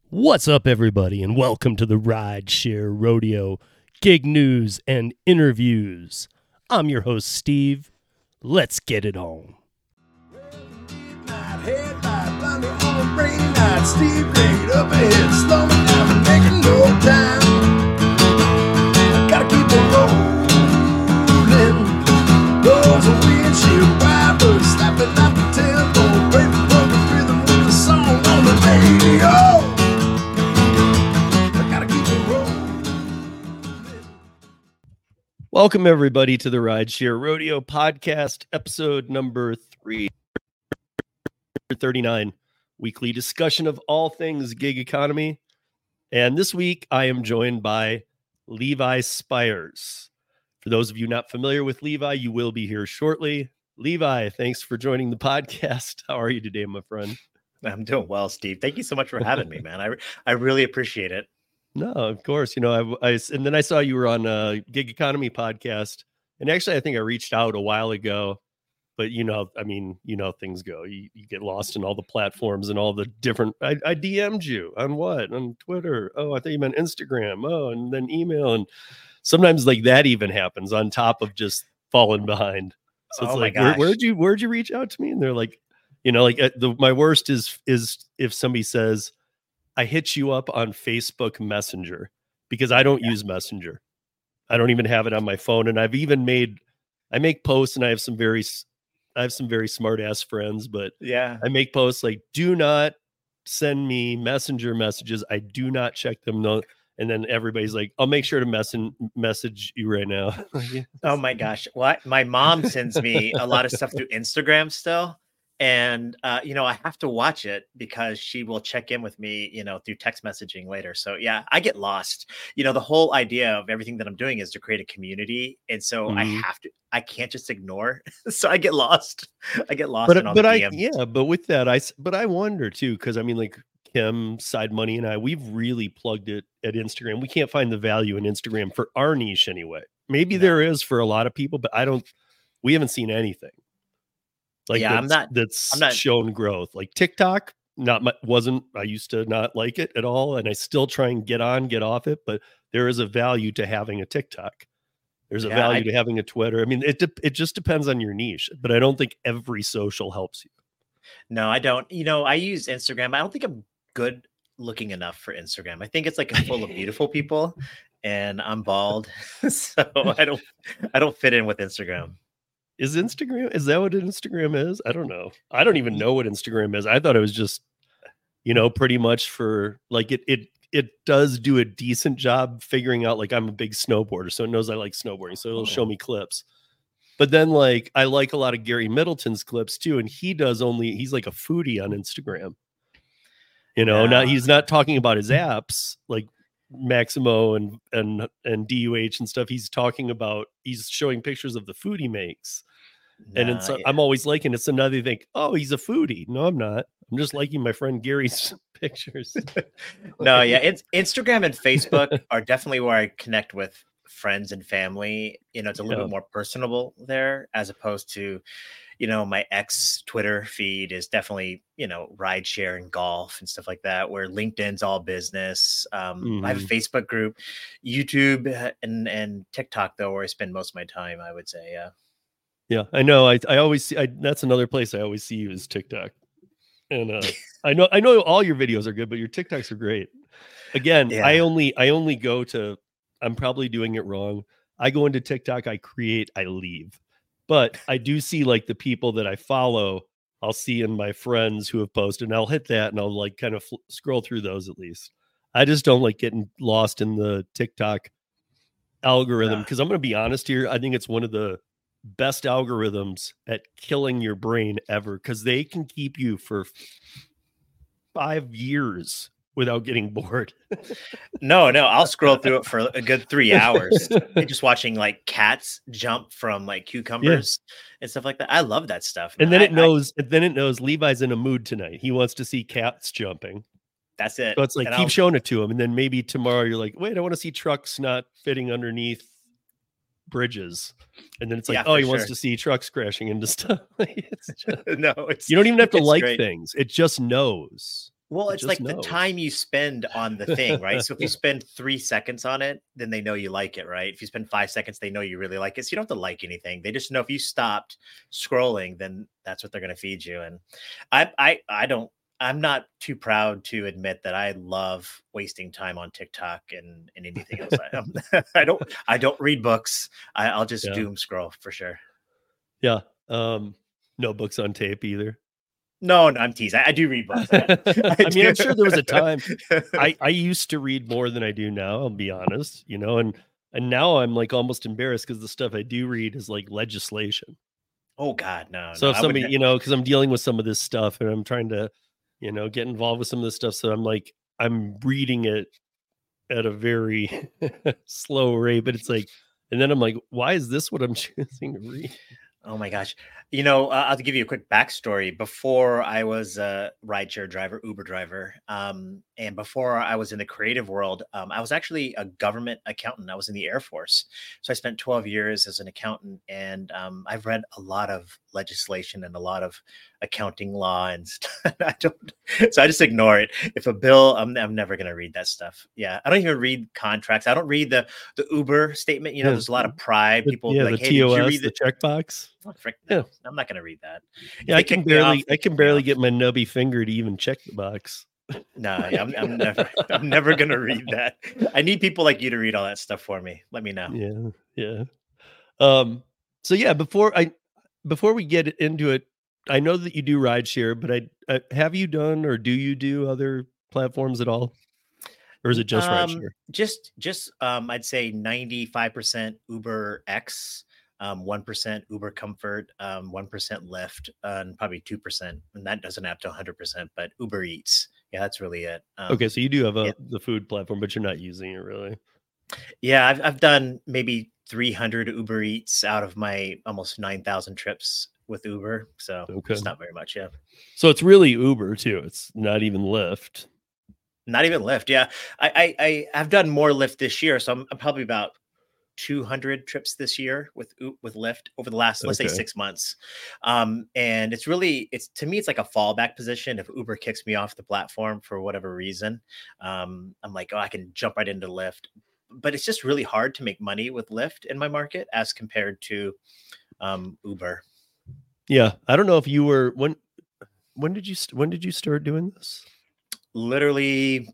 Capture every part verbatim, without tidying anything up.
What's up, everybody, and welcome to the Rideshare Rodeo Gig News and Interviews. I'm your host, Steve. Let's get it on. Headlight, blinding on a rainy night. Steve laid up ahead, slowing down and making no time. Gotta keep it rolling. Those are windshield wipers slapping out the tempo, breaking from the rhythm with the song on the radio. Welcome, everybody, to the Rideshare Rodeo Podcast, episode number three thirty-nine, weekly discussion of all things gig economy. And this week, I am joined by Levi Spires. For those of you not familiar with Levi, you will be here shortly. Levi, thanks for joining the podcast. How are you today, my friend? I'm doing well, Steve. Thank you so much for having me, man. I I really appreciate it. No, of course. You know, I, I and then I saw you were on a Gig Economy podcast, and actually, I think I reached out a while ago. But you know, I mean, you know, things go. You, you get lost in all the platforms and all the different. I, I D M'd you on what? On Twitter? Oh, I thought you meant Instagram. Oh, and then email, and sometimes like that even happens on top of just falling behind. So it's oh like, my where, gosh. where'd you where'd you reach out to me? And they're like, you know, like the my worst is is if somebody says, I hit you up on Facebook Messenger, because I don't yeah. use Messenger. I don't even have it on my phone. And I've even made, I make posts, and I have some very, I have some very smart ass friends, but yeah, I make posts like, do not send me Messenger messages. I do not check them. No. And then everybody's like, I'll make sure to message message you right now. Oh my gosh. What? My mom sends me a lot of stuff through Instagram still. And, uh, you know, I have to watch it because she will check in with me, you know, through text messaging later. So, yeah, I get lost. You know, the whole idea of everything that I'm doing is to create a community. And so mm-hmm. I have to, I can't just ignore. So I get lost. I get lost. But, in all but the I, D Ms. yeah, but with that, I, but I wonder too, because I mean, like Kim, Side Money, and I, we've really plugged it at Instagram. We can't find the value in Instagram for our niche anyway. Maybe no. there is for a lot of people, but I don't, we haven't seen anything. Like yeah, that's, I'm not. That's I'm not shown growth. Like TikTok, not my, wasn't. I used to not like it at all, and I still try and get on, get off it. But there is a value to having a TikTok. There's a yeah, value I, to having a Twitter. I mean, it de- it just depends on your niche. But I don't think every social helps you. No, I don't. You know, I use Instagram. I don't think I'm good looking enough for Instagram. I think it's like full of beautiful people, and I'm bald, so I don't. I don't fit in with Instagram. Is Instagram, is that what Instagram is? I don't know. I don't even know what Instagram is. I thought it was just, you know, pretty much for like it, it, it does do a decent job figuring out, like I'm a big snowboarder, so it knows I like snowboarding. So it'll oh. show me clips. But then like, I like a lot of Gary Middleton's clips too. And he does only, he's like a foodie on Instagram. You know, yeah. not, he's not talking about his apps like Maximo and, and, and D U H and stuff. He's talking about, he's showing pictures of the food he makes. Nah, and it's, yeah. I'm always liking, it's another thing. Oh, he's a foodie. No, I'm not. I'm just liking my friend Gary's pictures. No, yeah. It's Instagram and Facebook are definitely where I connect with friends and family. You know, it's a little yeah. bit more personable there, as opposed to, you know, my ex Twitter feed is definitely, you know, rideshare and golf and stuff like that, where LinkedIn's all business. Um, mm. I have a Facebook group, YouTube and, and TikTok, though, where I spend most of my time, I would say. Yeah. Yeah, I know. I, I always see, I, that's another place I always see you is TikTok. And uh, I know, I know all your videos are good, but your TikToks are great. Again, yeah. I only, I only go to, I'm probably doing it wrong. I go into TikTok, I create, I leave. But I do see like the people that I follow, I'll see in my friends who have posted, and I'll hit that and I'll like kind of fl- scroll through those at least. I just don't like getting lost in the TikTok algorithm, because nah. I'm going to be honest here. I think it's one of the best algorithms at killing your brain ever, because they can keep you for five years without getting bored. no, no, I'll scroll through it for a good three hours. Just watching like cats jump from like cucumbers yeah. and stuff like that. I love that stuff. And then I, it knows, I, and then it knows Levi's in a mood tonight. He wants to see cats jumping. That's it. So it's like, and keep I'll, showing it to him. And then maybe tomorrow you're like, wait, I want to see trucks not fitting underneath bridges. And then it's like, yeah, oh, he sure. wants to see trucks crashing into stuff. It's just, no, it's, you don't even have to like great. things. It just knows. Well, it it's like knows. the time you spend on the thing, right? So if you spend three seconds on it, then they know you like it, right? If you spend five seconds, they know you really like it. So you don't have to like anything. They just know if you stopped scrolling, then that's what they're going to feed you. And I, I, I don't, I'm not too proud to admit that I love wasting time on TikTok and, and anything else. I, um, I don't, I don't read books. I, I'll just yeah. doom scroll for sure. Yeah. Um, no books on tape either. No, no, I'm teasing. I, I do read books. I, I, I mean, I'm sure there was a time I, I used to read more than I do now. I'll be honest, you know, and and now I'm like almost embarrassed because the stuff I do read is like legislation. Oh God, no. So no, if somebody, you know, because I'm dealing with some of this stuff and I'm trying to, you know, get involved with some of this stuff, so I'm like I'm reading it at a very slow rate, but it's like, and then I'm like, why is this what I'm choosing to read? Oh my gosh. You know, uh, I'll give you a quick backstory. Before I was a rideshare driver, Uber driver, um, and before I was in the creative world, um, I was actually a government accountant. I was in the Air Force. So I spent twelve years as an accountant, and um, I've read a lot of legislation and a lot of accounting law and stuff. I don't, so I just ignore it. If a bill, I'm, I'm never going to read that stuff. Yeah. I don't even read contracts. I don't read the, the Uber statement. You know, Yeah. there's a lot of pride. People yeah, be like, the hey, T O S, did you read the checkbox? Oh, frick, no. Yeah. I'm not going to read that. Yeah, I can barely, I can barely get my nubby finger to even check the box. No, I'm, I'm never, I'm never going to read that. I need people like you to read all that stuff for me. Let me know. Yeah, yeah. Um. So yeah, before I, before we get into it, I know that you do rideshare, but I, I have you done or do you do other platforms at all, or is it just um, rideshare? Just, just, um, I'd say ninety-five percent Uber X. Um, one percent Uber Comfort, um, one percent Lyft, uh, and probably two percent. And that doesn't have to one hundred percent, but Uber Eats. Yeah, that's really it. Um, okay, so you do have a yeah. the food platform, but you're not using it really. Yeah, I've I've done maybe three hundred Uber Eats out of my almost nine thousand trips with Uber. So okay. It's not very much. Yeah. So it's really Uber too. It's not even Lyft. Not even Lyft. Yeah. I, I, I have done more Lyft this year. So I'm, I'm probably about two hundred trips this year with with Lyft over the last, let's okay. say six months. Um, and it's really, it's to me, it's like a fallback position. If Uber kicks me off the platform for whatever reason, um, I'm like, oh, I can jump right into Lyft. But it's just really hard to make money with Lyft in my market as compared to um, Uber. Yeah. I don't know if you were, when, when did you, when did you start doing this? Literally,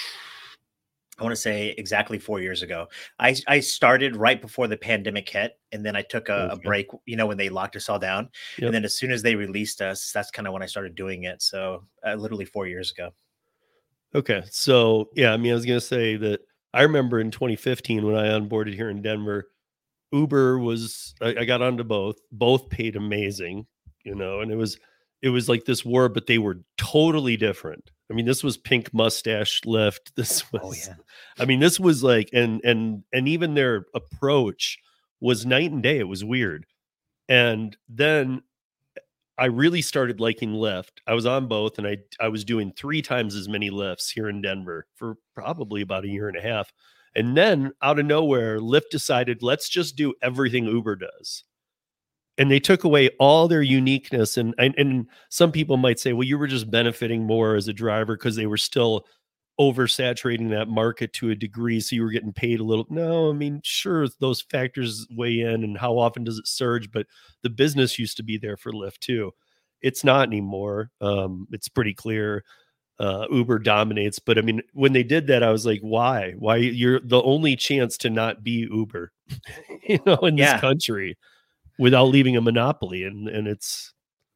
I want to say exactly four years ago. I, I started right before the pandemic hit, and then I took a, okay. a break, you know, when they locked us all down. Yep. And then as soon as they released us, that's kind of when I started doing it. So uh, literally four years ago. Okay. So, yeah, I mean, I was going to say that I remember in twenty fifteen when I onboarded here in Denver, Uber was, I, I got onto both, both paid amazing, you know, and it was, it was like this war, but they were totally different. I mean, this was pink mustache Lyft. This was, oh, yeah. I mean, this was like, and, and, and even their approach was night and day. It was weird. And then I really started liking Lyft. I was on both, and I, I was doing three times as many Lyfts here in Denver for probably about a year and a half. And then out of nowhere, Lyft decided, let's just do everything Uber does. And they took away all their uniqueness. And, and and some people might say, well, you were just benefiting more as a driver because they were still oversaturating that market to a degree. So you were getting paid a little. No, I mean, sure, those factors weigh in and how often does it surge? But the business used to be there for Lyft too. It's not anymore. Um, it's pretty clear. Uh, Uber dominates. But I mean, when they did that, I was like, why? Why? You're the only chance to not be Uber, you know, in yeah. this country, without leaving a monopoly. And, and it's,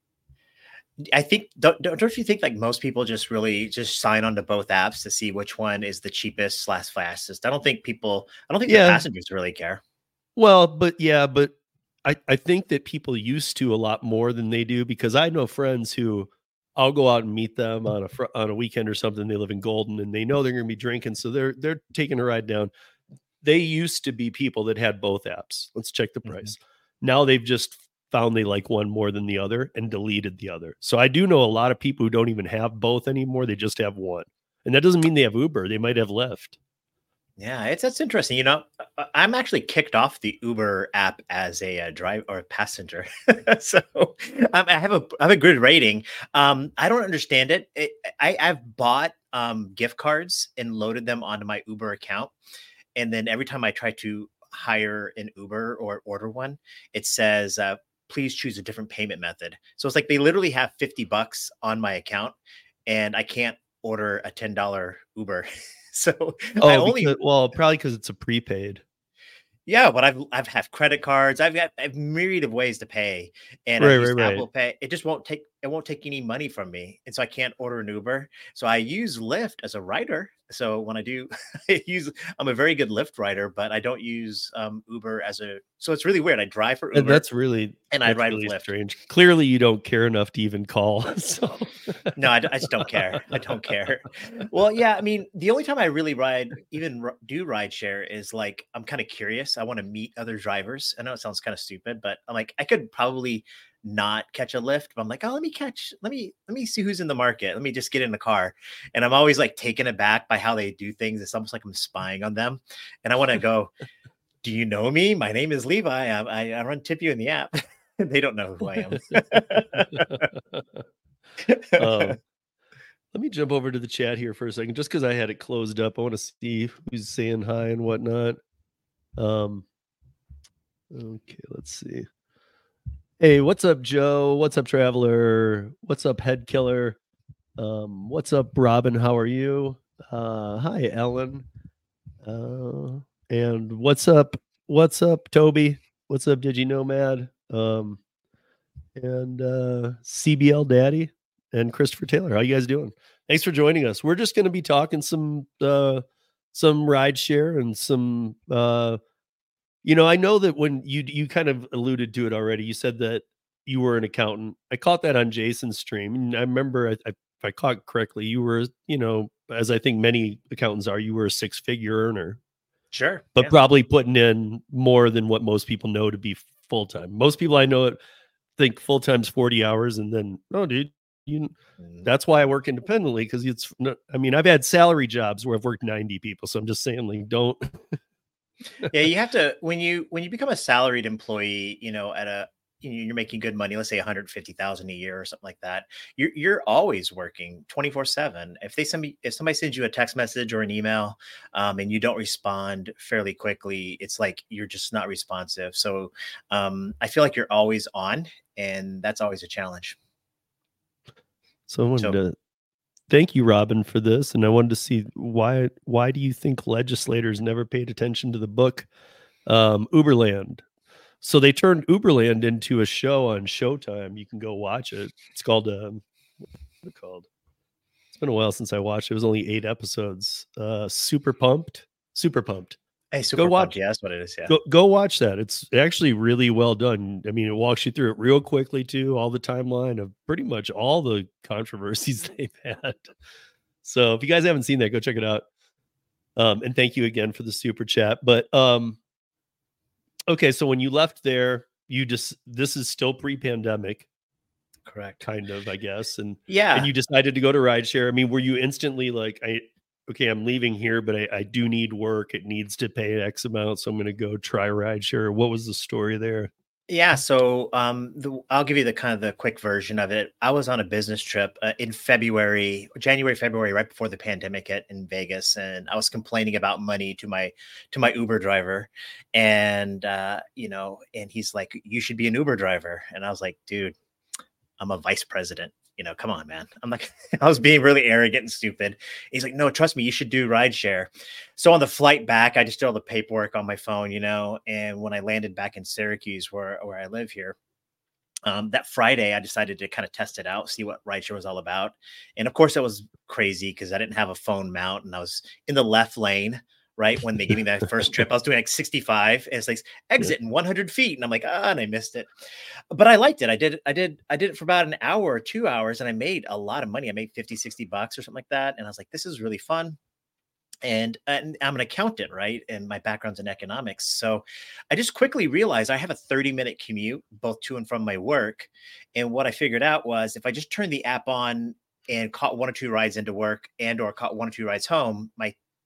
I think, don't, don't you think like most people just really just sign on to both apps to see which one is the cheapest slash fastest? I don't think people, I don't think yeah. the passengers really care. Well, but yeah, but I, I think that people used to a lot more than they do, because I know friends who I'll go out and meet them on a, fr- on a weekend or something. They live in Golden and they know they're going to be drinking. So they're, they're taking a ride down. They used to be people that had both apps. Let's check the price. Mm-hmm. Now they've just found they like one more than the other and deleted the other. So I do know a lot of people who don't even have both anymore. They just have one. And that doesn't mean they have Uber. They might have Lyft. Yeah, it's that's interesting. You know, I- I'm actually kicked off the Uber app as a, uh driver or a passenger, so um, I have a I have a good rating. Um, I don't understand it. it I, I've bought um, gift cards and loaded them onto my Uber account, and then every time I try to hire an Uber or order one, it says, uh, "Please choose a different payment method." So it's like they literally have fifty bucks on my account, and I can't order a ten dollar Uber. So I Oh, only because well, probably because it's a prepaid. Yeah, but I've I've have credit cards. I've got I've myriad of ways to pay, and I've Right, right, used right. Apple Pay. It just won't take it won't take any money from me, and so I can't order an Uber. So I use Lyft as a rider. So when I do, I use I'm a very good Lyft rider, but I don't use um, Uber as a. So it's really weird. I drive for And Uber that's really and I that's ride with really Lyft. strange. Clearly, you don't care enough to even call. So No, I, d- I just don't care. I don't care. Well, yeah, I mean, the only time I really ride, even r- do ride share is like I'm kind of curious. I want to meet other drivers. I know it sounds kind of stupid, but I'm like, I could probably not catch a lift, but I'm like, oh, let me catch, let me, let me see who's in the market. Let me just get in the car. And I'm always like taken aback by how they do things. It's almost like I'm spying on them. And I want to go, do you know me? My name is Levi. I, I, I run Tip You in the app. They don't know who I am. um, let me jump over to the chat here for a second, just because I had it closed up. I want to see who's saying hi and whatnot. Um, okay, let's see. Hey, what's up, Joe? What's up, Traveler? What's up, Head Killer? Um, what's up, Robin? How are you? Uh, hi, Ellen. Uh, and what's up? What's up, Toby? What's up, Digi Nomad? Um, and uh, C B L Daddy and Christopher Taylor. How you guys doing? Thanks for joining us. We're just going to be talking some uh, some ride share and some. Uh, you know, I know that when you you kind of alluded to it already. You said that you were an accountant. I caught that on Jason's stream, and I remember, I, I, if I caught correctly, you were, you know, as I think many accountants are, you were a six figure earner, Sure. but Yeah. probably putting in more than what most people know to be full time. Most people I know it think full time's forty hours, and then no, dude, you. Mm. That's why I work independently, because it's. I mean, I've had salary jobs where I've worked ninety people, so I'm just saying, like, don't. Yeah, you have to when you when you become a salaried employee, you know, at a you know, you're making good money, let's say one hundred fifty thousand a year or something like that. You're you're always working twenty-four seven. If they send me if somebody sends you a text message or an email, um, and you don't respond fairly quickly, it's like you're just not responsive. So um, I feel like you're always on, and that's always a challenge. So I wanted So to thank you, Robin, for this, and I wanted to see why. Why do you think legislators never paid attention to the book, um, Uberland? So they turned Uberland into a show on Showtime. You can go watch it. It's called um, what's it called? It's been a while since I watched it. It was only eight episodes. Uh, Super Pumped. Super Pumped. hey, Go super watch. pumped. Yeah, that's what it is. Yeah. Go, go watch that. It's actually really well done. I mean, it walks you through it real quickly too, all the timeline of pretty much all the controversies they've had. So if you guys haven't seen that, go check it out. Um, and thank you again for the super chat. But um, okay, so when you left there, you just this is still pre-pandemic, Correct. kind of, I guess, and Yeah. and you decided to go to rideshare. I mean, were you instantly like, I okay, I'm leaving here, but I, I do need work. It needs to pay X amount, so I'm going to go try rideshare. What was the story there? Yeah, so um, the, I'll give you the kind of the quick version of it. I was on a business trip uh, in February, January, February, right before the pandemic hit in Vegas, and I was complaining about money to my to my Uber driver, and uh, you know, and he's like, "You should be an Uber driver," and I was like, "Dude, I'm a vice president. You know, come on, man." I'm like, I was being really arrogant and stupid. He's like, "No, trust me, you should do rideshare." So on the flight back, I just did all the paperwork on my phone, you know, and when I landed back in Syracuse, where, where I live here, um, that Friday, I decided to kind of test it out, see what rideshare was all about. And of course, it was crazy because I didn't have a phone mount and I was in the left lane. Right when they gave me that first trip, I was doing like sixty-five, and it's like exit in one hundred feet, and I'm like, ah, and I missed it, but I liked it. I did, I did, I did it for about an hour or two hours, and I made a lot of money. I made fifty, sixty bucks or something like that, and I was like, this is really fun. And, and I'm an accountant, right? And my background's in economics, so I just quickly realized I have a thirty minute commute both to and from my work, and what I figured out was if I just turned the app on and caught one or two rides into work and or caught one or two rides home, my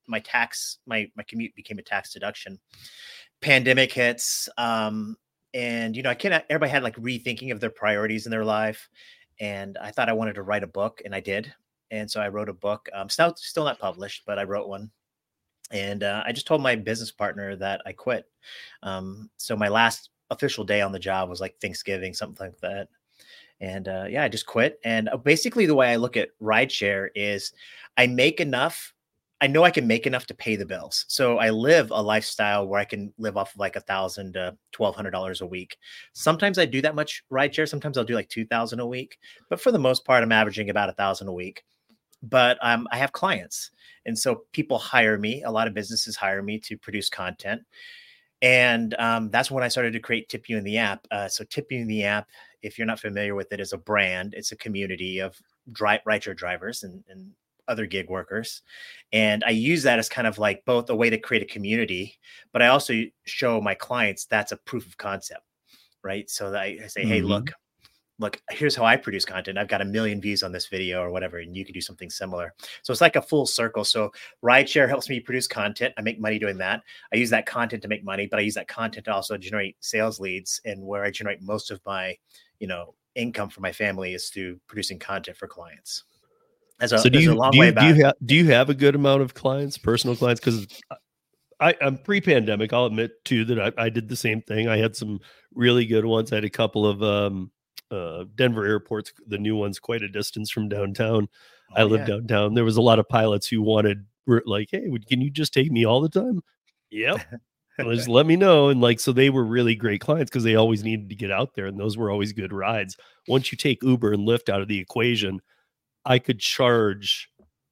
my tax, my, my commute became a tax deduction. Pandemic hits. Um, and, you know, I can't, everybody had like rethinking of their priorities in their life. And I thought I wanted to write a book, and I did. And so I wrote a book, um, still, still not published, but I wrote one. And uh, I just told my business partner that I quit. Um, so my last official day on the job was like Thanksgiving, something like that. And uh, yeah, I just quit. And uh, basically the way I look at rideshare is I make enough. I know I can make enough to pay the bills. So I live a lifestyle where I can live off of like a thousand to twelve hundred dollars a week. Sometimes I do that much rideshare. Sometimes I'll do like two thousand a week. But for the most part, I'm averaging about a thousand a week. But um, I have clients. And so people hire me. A lot of businesses hire me to produce content. And um, that's when I started to create Tip You in the App. Uh, so Tip You in the App, if you're not familiar with it, is a brand. It's a community of dri- rideshare drivers and, and other gig workers. And I use that as kind of like both a way to create a community, but I also show my clients that's a proof of concept, right? So that I, I say, mm-hmm. hey, look, look, here's how I produce content. I've got a million views on this video or whatever, and you can do something similar. So it's like a full circle. So rideshare helps me produce content. I make money doing that. I use that content to make money, but I use that content to also generate sales leads. And where I generate most of my, you know, income for my family is through producing content for clients. As a, so do you, a long do, way you, back. do you have, do you have a good amount of clients, personal clients? Because I, I'm pre-pandemic. I'll admit too that I, I did the same thing. I had some really good ones. I had a couple of um, uh, Denver airports, the new one's quite a distance from downtown. Oh, I live yeah. downtown. There was a lot of pilots who wanted, were like, hey, can you just take me all the time? Yep. Just let me know. And like, so they were really great clients because they always needed to get out there. And those were always good rides. Once you take Uber and Lyft out of the equation, I could charge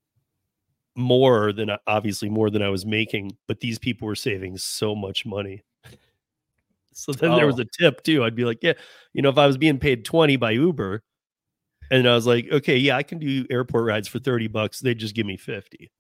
more than, obviously more than I was making, but these people were saving so much money. So then oh. there was a tip too. I'd be like, yeah, you know, if I was being paid twenty by Uber and I was like, okay, yeah, I can do airport rides for thirty bucks. They'd just give me fifty.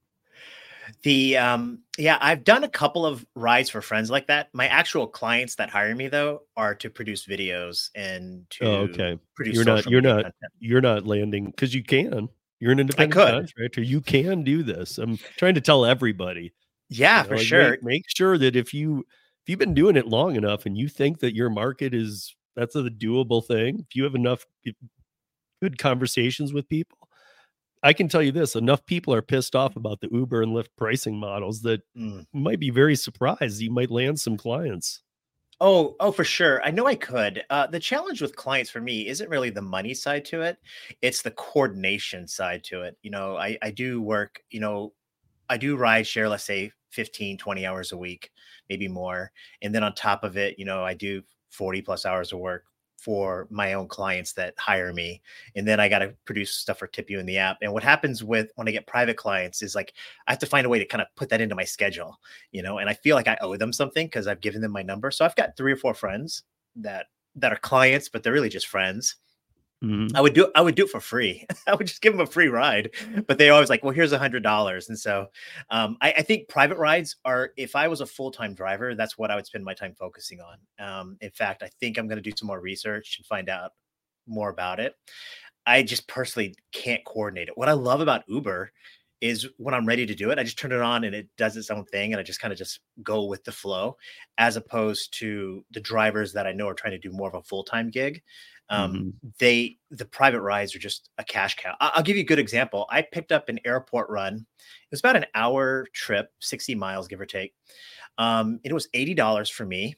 The, um, yeah, I've done a couple of rides for friends like that. My actual clients that hire me though, are to produce videos and to oh, okay. produce you're not, you're not, content. you're not landing cause you can, you're an independent contractor. You can do this. I'm trying to tell everybody. Yeah, you know, for like sure. Make, make sure that if you, if you've been doing it long enough and you think that your market is, that's a doable thing. If you have enough good conversations with people, I can tell you this, enough people are pissed off about the Uber and Lyft pricing models that mm. might be very surprised you might land some clients. Oh, oh, for sure. I know I could. Uh, the challenge with clients for me isn't really the money side to it. It's the coordination side to it. You know, I, I do work, you know, I do ride share, let's say fifteen, twenty hours a week, maybe more. And then on top of it, you know, I do forty plus hours of work for my own clients that hire me. And then I got to produce stuff for Tip You in the App. And what happens with when I get private clients is like, I have to find a way to kind of put that into my schedule, you know, and I feel like I owe them something because I've given them my number. So I've got three or four friends that, that are clients, but they're really just friends. Mm-hmm. I would do I would do it for free. I would just give them a free ride, but they always like, well, here's a hundred dollars. And so um, I, I think private rides are, if I was a full-time driver, that's what I would spend my time focusing on. Um, in fact, I think I'm going to do some more research and find out more about it. I just personally can't coordinate it. What I love about Uber is when I'm ready to do it, I just turn it on and it does its own thing. And I just kind of just go with the flow, as opposed to the drivers that I know are trying to do more of a full-time gig. Um, mm-hmm. They, the private rides are just a cash cow. I'll give you a good example. I picked up an airport run. It was about an hour trip, sixty miles, give or take. Um, it was eighty dollars for me.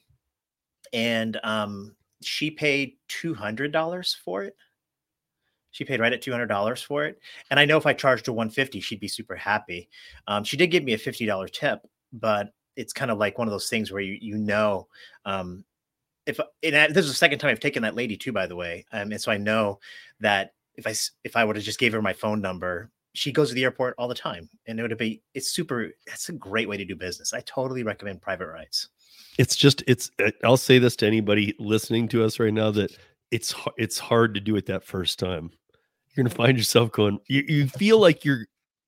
And um, she paid two hundred dollars for it. She paid right at two hundred dollars for it. And I know if I charged her one hundred fifty dollars, she'd be super happy. Um, she did give me a fifty dollars tip, but it's kind of like one of those things where you, you know, um, if and this is the second time I've taken that lady too, by the way. Um, and so I know that if I, if I would have just gave her my phone number, she goes to the airport all the time, and it would be, it's super, it's a great way to do business. I totally recommend private rides. It's just, it's, I'll say this to anybody listening to us right now, that it's, it's hard to do it that first time. You're going to find yourself going, you, you feel like you're,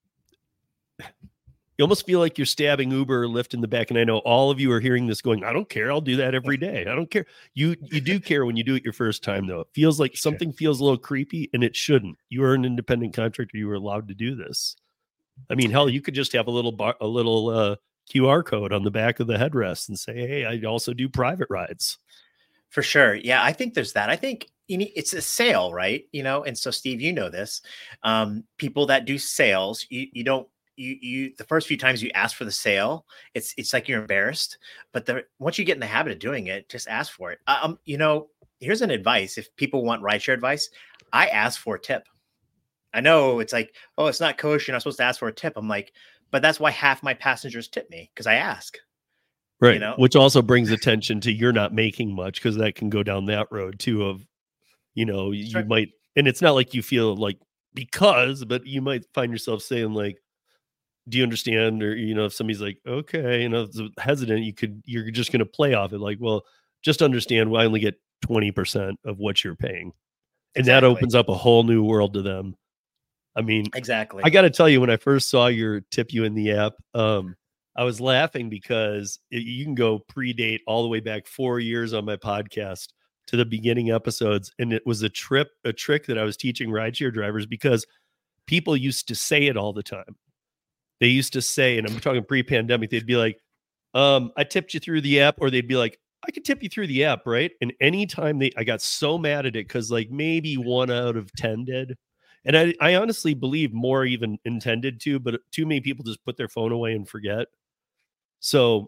you almost feel like you're stabbing Uber or Lyft in the back. And I know all of you are hearing this going, I don't care. I'll do that every day. I don't care. You, you do care when you do it your first time, though. It feels like something feels a little creepy, and it shouldn't. You are an independent contractor. You are allowed to do this. I mean, hell, you could just have a little bar, a little uh, Q R code on the back of the headrest and say, "Hey, I also do private rides." For sure. Yeah, I think there's that. I think you need, it's a sale, right? You know, and so Steve, you know this. Um, people that do sales, you you don't you you the first few times you ask for the sale, it's it's like you're embarrassed. But the once you get in the habit of doing it, just ask for it. Um, you know, here's an advice: if people want rideshare advice, I ask for a tip. I know it's like, oh, it's not kosher. You're not supposed to ask for a tip. I'm like, but that's why half my passengers tip me because I ask. Right. You know? Which also brings attention to you're not making much because that can go down that road too of, you know, you right. might, and it's not like you feel like because, but you might find yourself saying like, do you understand? Or, you know, if somebody's like, okay, you know, hesitant, you could, you're just going to play off it. Like, well, just understand well, I only get twenty percent of what you're paying. And exactly. that opens up a whole new world to them. I mean, exactly. I got to tell you, when I first saw your tip you in the app, um, I was laughing because it, you can go predate all the way back four years on my podcast to the beginning episodes. And it was a trip, a trick that I was teaching rideshare drivers because people used to say it all the time. They used to say, and I'm talking pre-pandemic, they'd be like, um, I tipped you through the app, or they'd be like, I could tip you through the app, right? And anytime they, I got so mad at it because like maybe one out of ten did. And I, I honestly believe more even intended to, but too many people just put their phone away and forget. So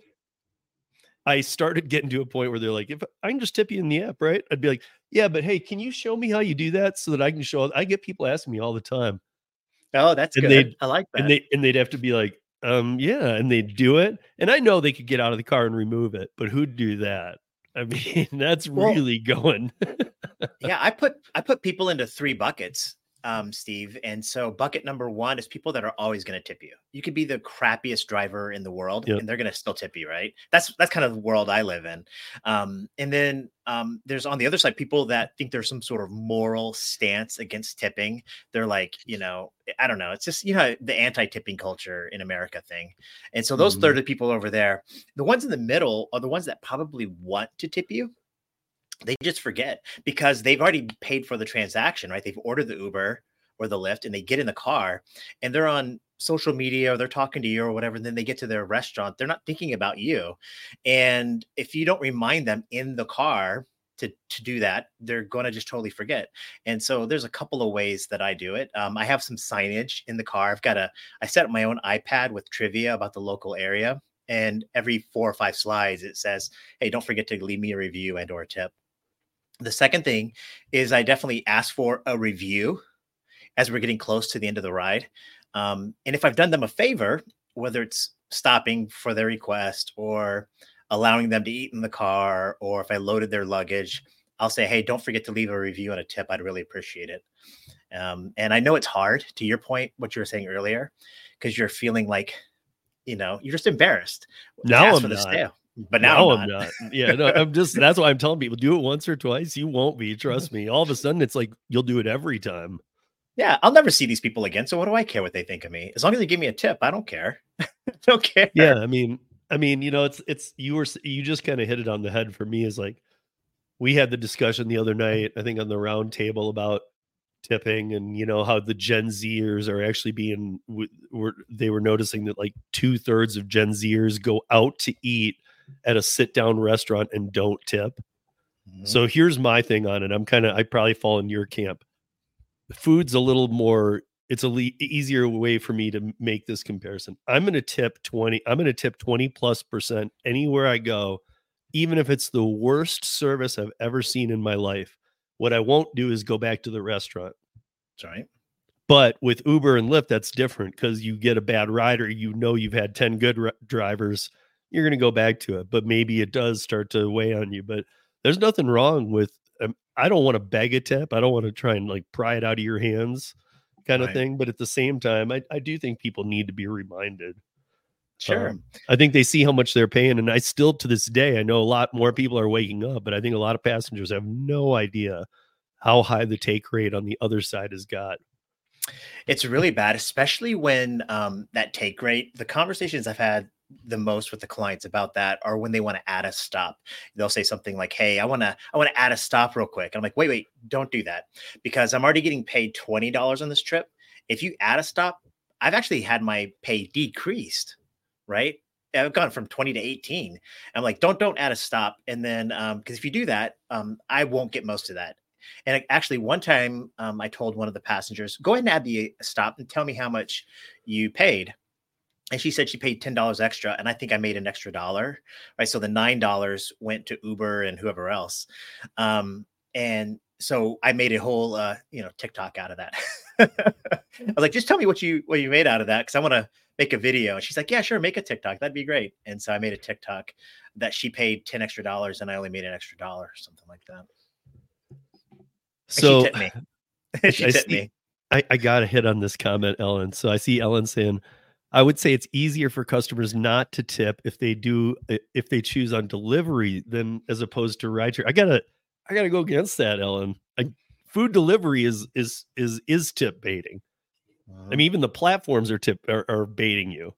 I started getting to a point where they're like, if I can just tip you in the app, right? I'd be like, yeah, but hey, can you show me how you do that so that I can show? I get people asking me all the time. Oh, that's and good. I like that. And they and they'd have to be like, um, yeah, and they'd do it. And I know they could get out of the car and remove it, but who'd do that? I mean, that's well, really going. yeah, I put I put people into three buckets. Um, Steve. And so bucket number one is people that are always going to tip you. You could be the crappiest driver in the world yep. and they're going to still tip you, right? That's that's kind of the world I live in. Um, and then um, there's on the other side, people that think there's some sort of moral stance against tipping. They're like, you know, I don't know. It's just, you know, the anti-tipping culture in America thing. And so those mm-hmm. third of people over there, the ones in the middle are the ones that probably want to tip you. They just forget because they've already paid for the transaction, right? They've ordered the Uber or the Lyft and they get in the car and they're on social media or they're talking to you or whatever. And then they get to their restaurant. They're not thinking about you. And if you don't remind them in the car to, to do that, they're going to just totally forget. And so there's a couple of ways that I do it. Um, I have some signage in the car. I've got a, I set up my own iPad with trivia about the local area. And every four or five slides, it says, hey, don't forget to leave me a review and or a tip. The second thing is I definitely ask for a review as we're getting close to the end of the ride. Um, and if I've done them a favor, whether it's stopping for their request or allowing them to eat in the car, or if I loaded their luggage, I'll say, hey, don't forget to leave a review and a tip. I'd really appreciate it. Um, and I know it's hard, to your point, what you were saying earlier, because you're feeling like, you know, you're just embarrassed. Now I'm for the not. Sale. But now no, I'm, I'm not. not. Yeah, no, I'm just, that's why I'm telling people, do it once or twice. You won't be, trust me. All of a sudden, it's like, you'll do it every time. Yeah, I'll never see these people again. So what do I care what they think of me? As long as they give me a tip, I don't care. I don't care. Yeah, I mean, I mean, you know, it's, it's, you were, you just kind of hit it on the head for me is like, we had the discussion the other night, I think on the round table about tipping and, you know, how the Gen Zers are actually being, were, they were noticing that like two thirds of Gen Zers go out to eat at a sit down restaurant and don't tip. Mm-hmm. So here's my thing on it. I'm kind of, I probably fall in your camp. The food's a little more, it's a le- easier way for me to make this comparison. I'm going to tip twenty, I'm going to tip twenty plus percent anywhere I go, even if it's the worst service I've ever seen in my life. What I won't do is go back to the restaurant. That's right. But with Uber and Lyft, that's different because you get a bad rider. You know, you've had ten good r- drivers. You're going to go back to it, but maybe it does start to weigh on you. But there's nothing wrong with, um, I don't want to beg a tip. I don't want to try and like pry it out of your hands kind right. of thing. But at the same time, I, I do think people need to be reminded. Sure. Um, I think they see how much they're paying. And I still, to this day, I know a lot more people are waking up, but I think a lot of passengers have no idea how high the take rate on the other side has got. It's really bad, especially when um, that take rate, the conversations I've had the most with the clients about that are when they want to add a stop. They'll say something like, hey, I want to, I want to add a stop real quick. I'm like, wait, wait, don't do that because I'm already getting paid twenty dollars on this trip. If you add a stop, I've actually had my pay decreased, right? I've gone from twenty to eighteen. I'm like, don't, don't add a stop. And then, um, cause if you do that, um, I won't get most of that. And actually one time, um, I told one of the passengers, go ahead and add the stop and tell me how much you paid. And she said she paid ten dollars extra. And I think I made an extra dollar, right? So the nine dollars went to Uber and whoever else. Um, and so I made a whole, uh, you know, TikTok out of that. I was like, just tell me what you, what you made out of that. Cause I want to make a video. And she's like, yeah, sure. Make a TikTok. That'd be great. And so I made a TikTok that she paid ten extra dollars and I only made an extra dollar or something like that. So and she tipped me. she I tipped see, me. I, I got to hit on this comment, Ellen. So I see Ellen saying, I would say it's easier for customers not to tip if they do, if they choose on delivery than as opposed to rideshare. I gotta, I gotta go against that, Ellen. I, food delivery is, is, is, is tip baiting. I mean, even the platforms are tip are, are baiting you.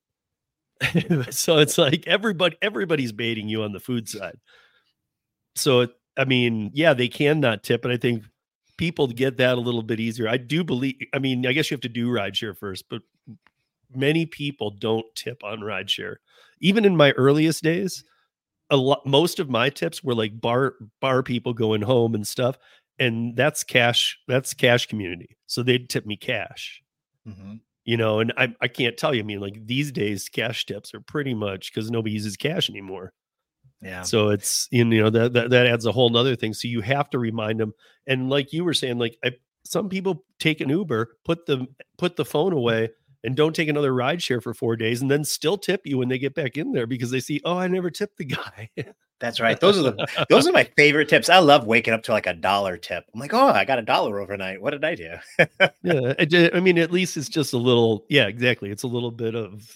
So it's like everybody, everybody's baiting you on the food side. So, it, I mean, yeah, they can not tip, but I think people get that a little bit easier. I do believe, I mean, I guess you have to do rideshare first, but many people don't tip on rideshare. Even in my earliest days, a lot, most of my tips were like bar, bar people going home and stuff. And that's cash, that's cash community. So they'd tip me cash. Mm-hmm. You know, and I, I can't tell you, I mean, like these days, cash tips are pretty much because nobody uses cash anymore. Yeah. So it's, you know, that, that, that adds a whole nother thing. So you have to remind them. And like you were saying, like I, some people take an Uber, put the, put the phone away and don't take another ride share for four days and then still tip you when they get back in there because they see, oh, I never tipped the guy. That's right. Those are the, those are my favorite tips. I love waking up to like a dollar tip. I'm like, oh, I got a dollar overnight. What did I do? Yeah. I, I mean, at least it's just a little, yeah, exactly. It's a little bit of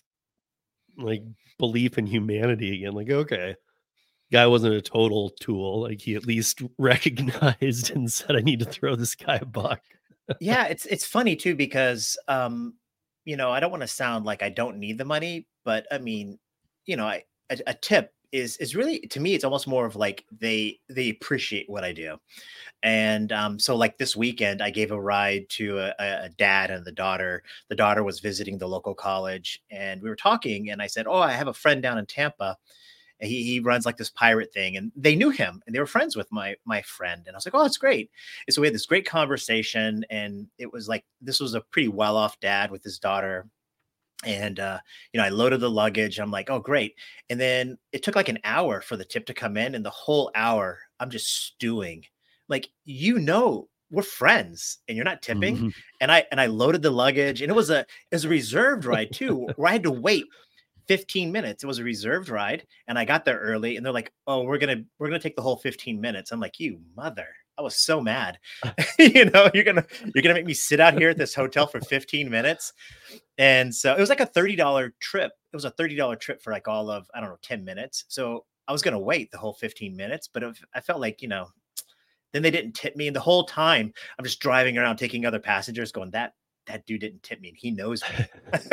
like belief in humanity again. Like, okay, guy wasn't a total tool. Like he at least recognized and said, I need to throw this guy a buck. Yeah. It's, it's funny too, because, um, you know, I don't want to sound like I don't need the money, but I mean, you know, I, a, a tip is, is really, to me, it's almost more of like, they, they appreciate what I do. And, um, so like this weekend, I gave a ride to a, a dad and the daughter. The daughter was visiting the local college and we were talking and I said, oh, I have a friend down in Tampa. And he, he runs like this pirate thing and they knew him and they were friends with my, my friend. And I was like, oh, that's great. And so we had this great conversation and it was like, this was a pretty well-off dad with his daughter. And, uh, you know, I loaded the luggage. I'm like, oh, great. And then it took like an hour for the tip to come in. And the whole hour, I'm just stewing. Like, you know, we're friends and you're not tipping. Mm-hmm. And I, and I loaded the luggage and it was a, it was a reserved ride too, where I had to wait fifteen minutes. It was a reserved ride and I got there early and they're like, oh, we're going to, we're going to take the whole fifteen minutes. I'm like, you mother, I was so mad. you know, you're going to, you're going to make me sit out here at this hotel for fifteen minutes. And so it was like a thirty dollars trip. It was a thirty dollars trip for like all of, I don't know, ten minutes. So I was going to wait the whole fifteen minutes, but if, I felt like, you know, then they didn't tip me. And the whole time I'm just driving around taking other passengers going, that, that dude didn't tip me and he knows me.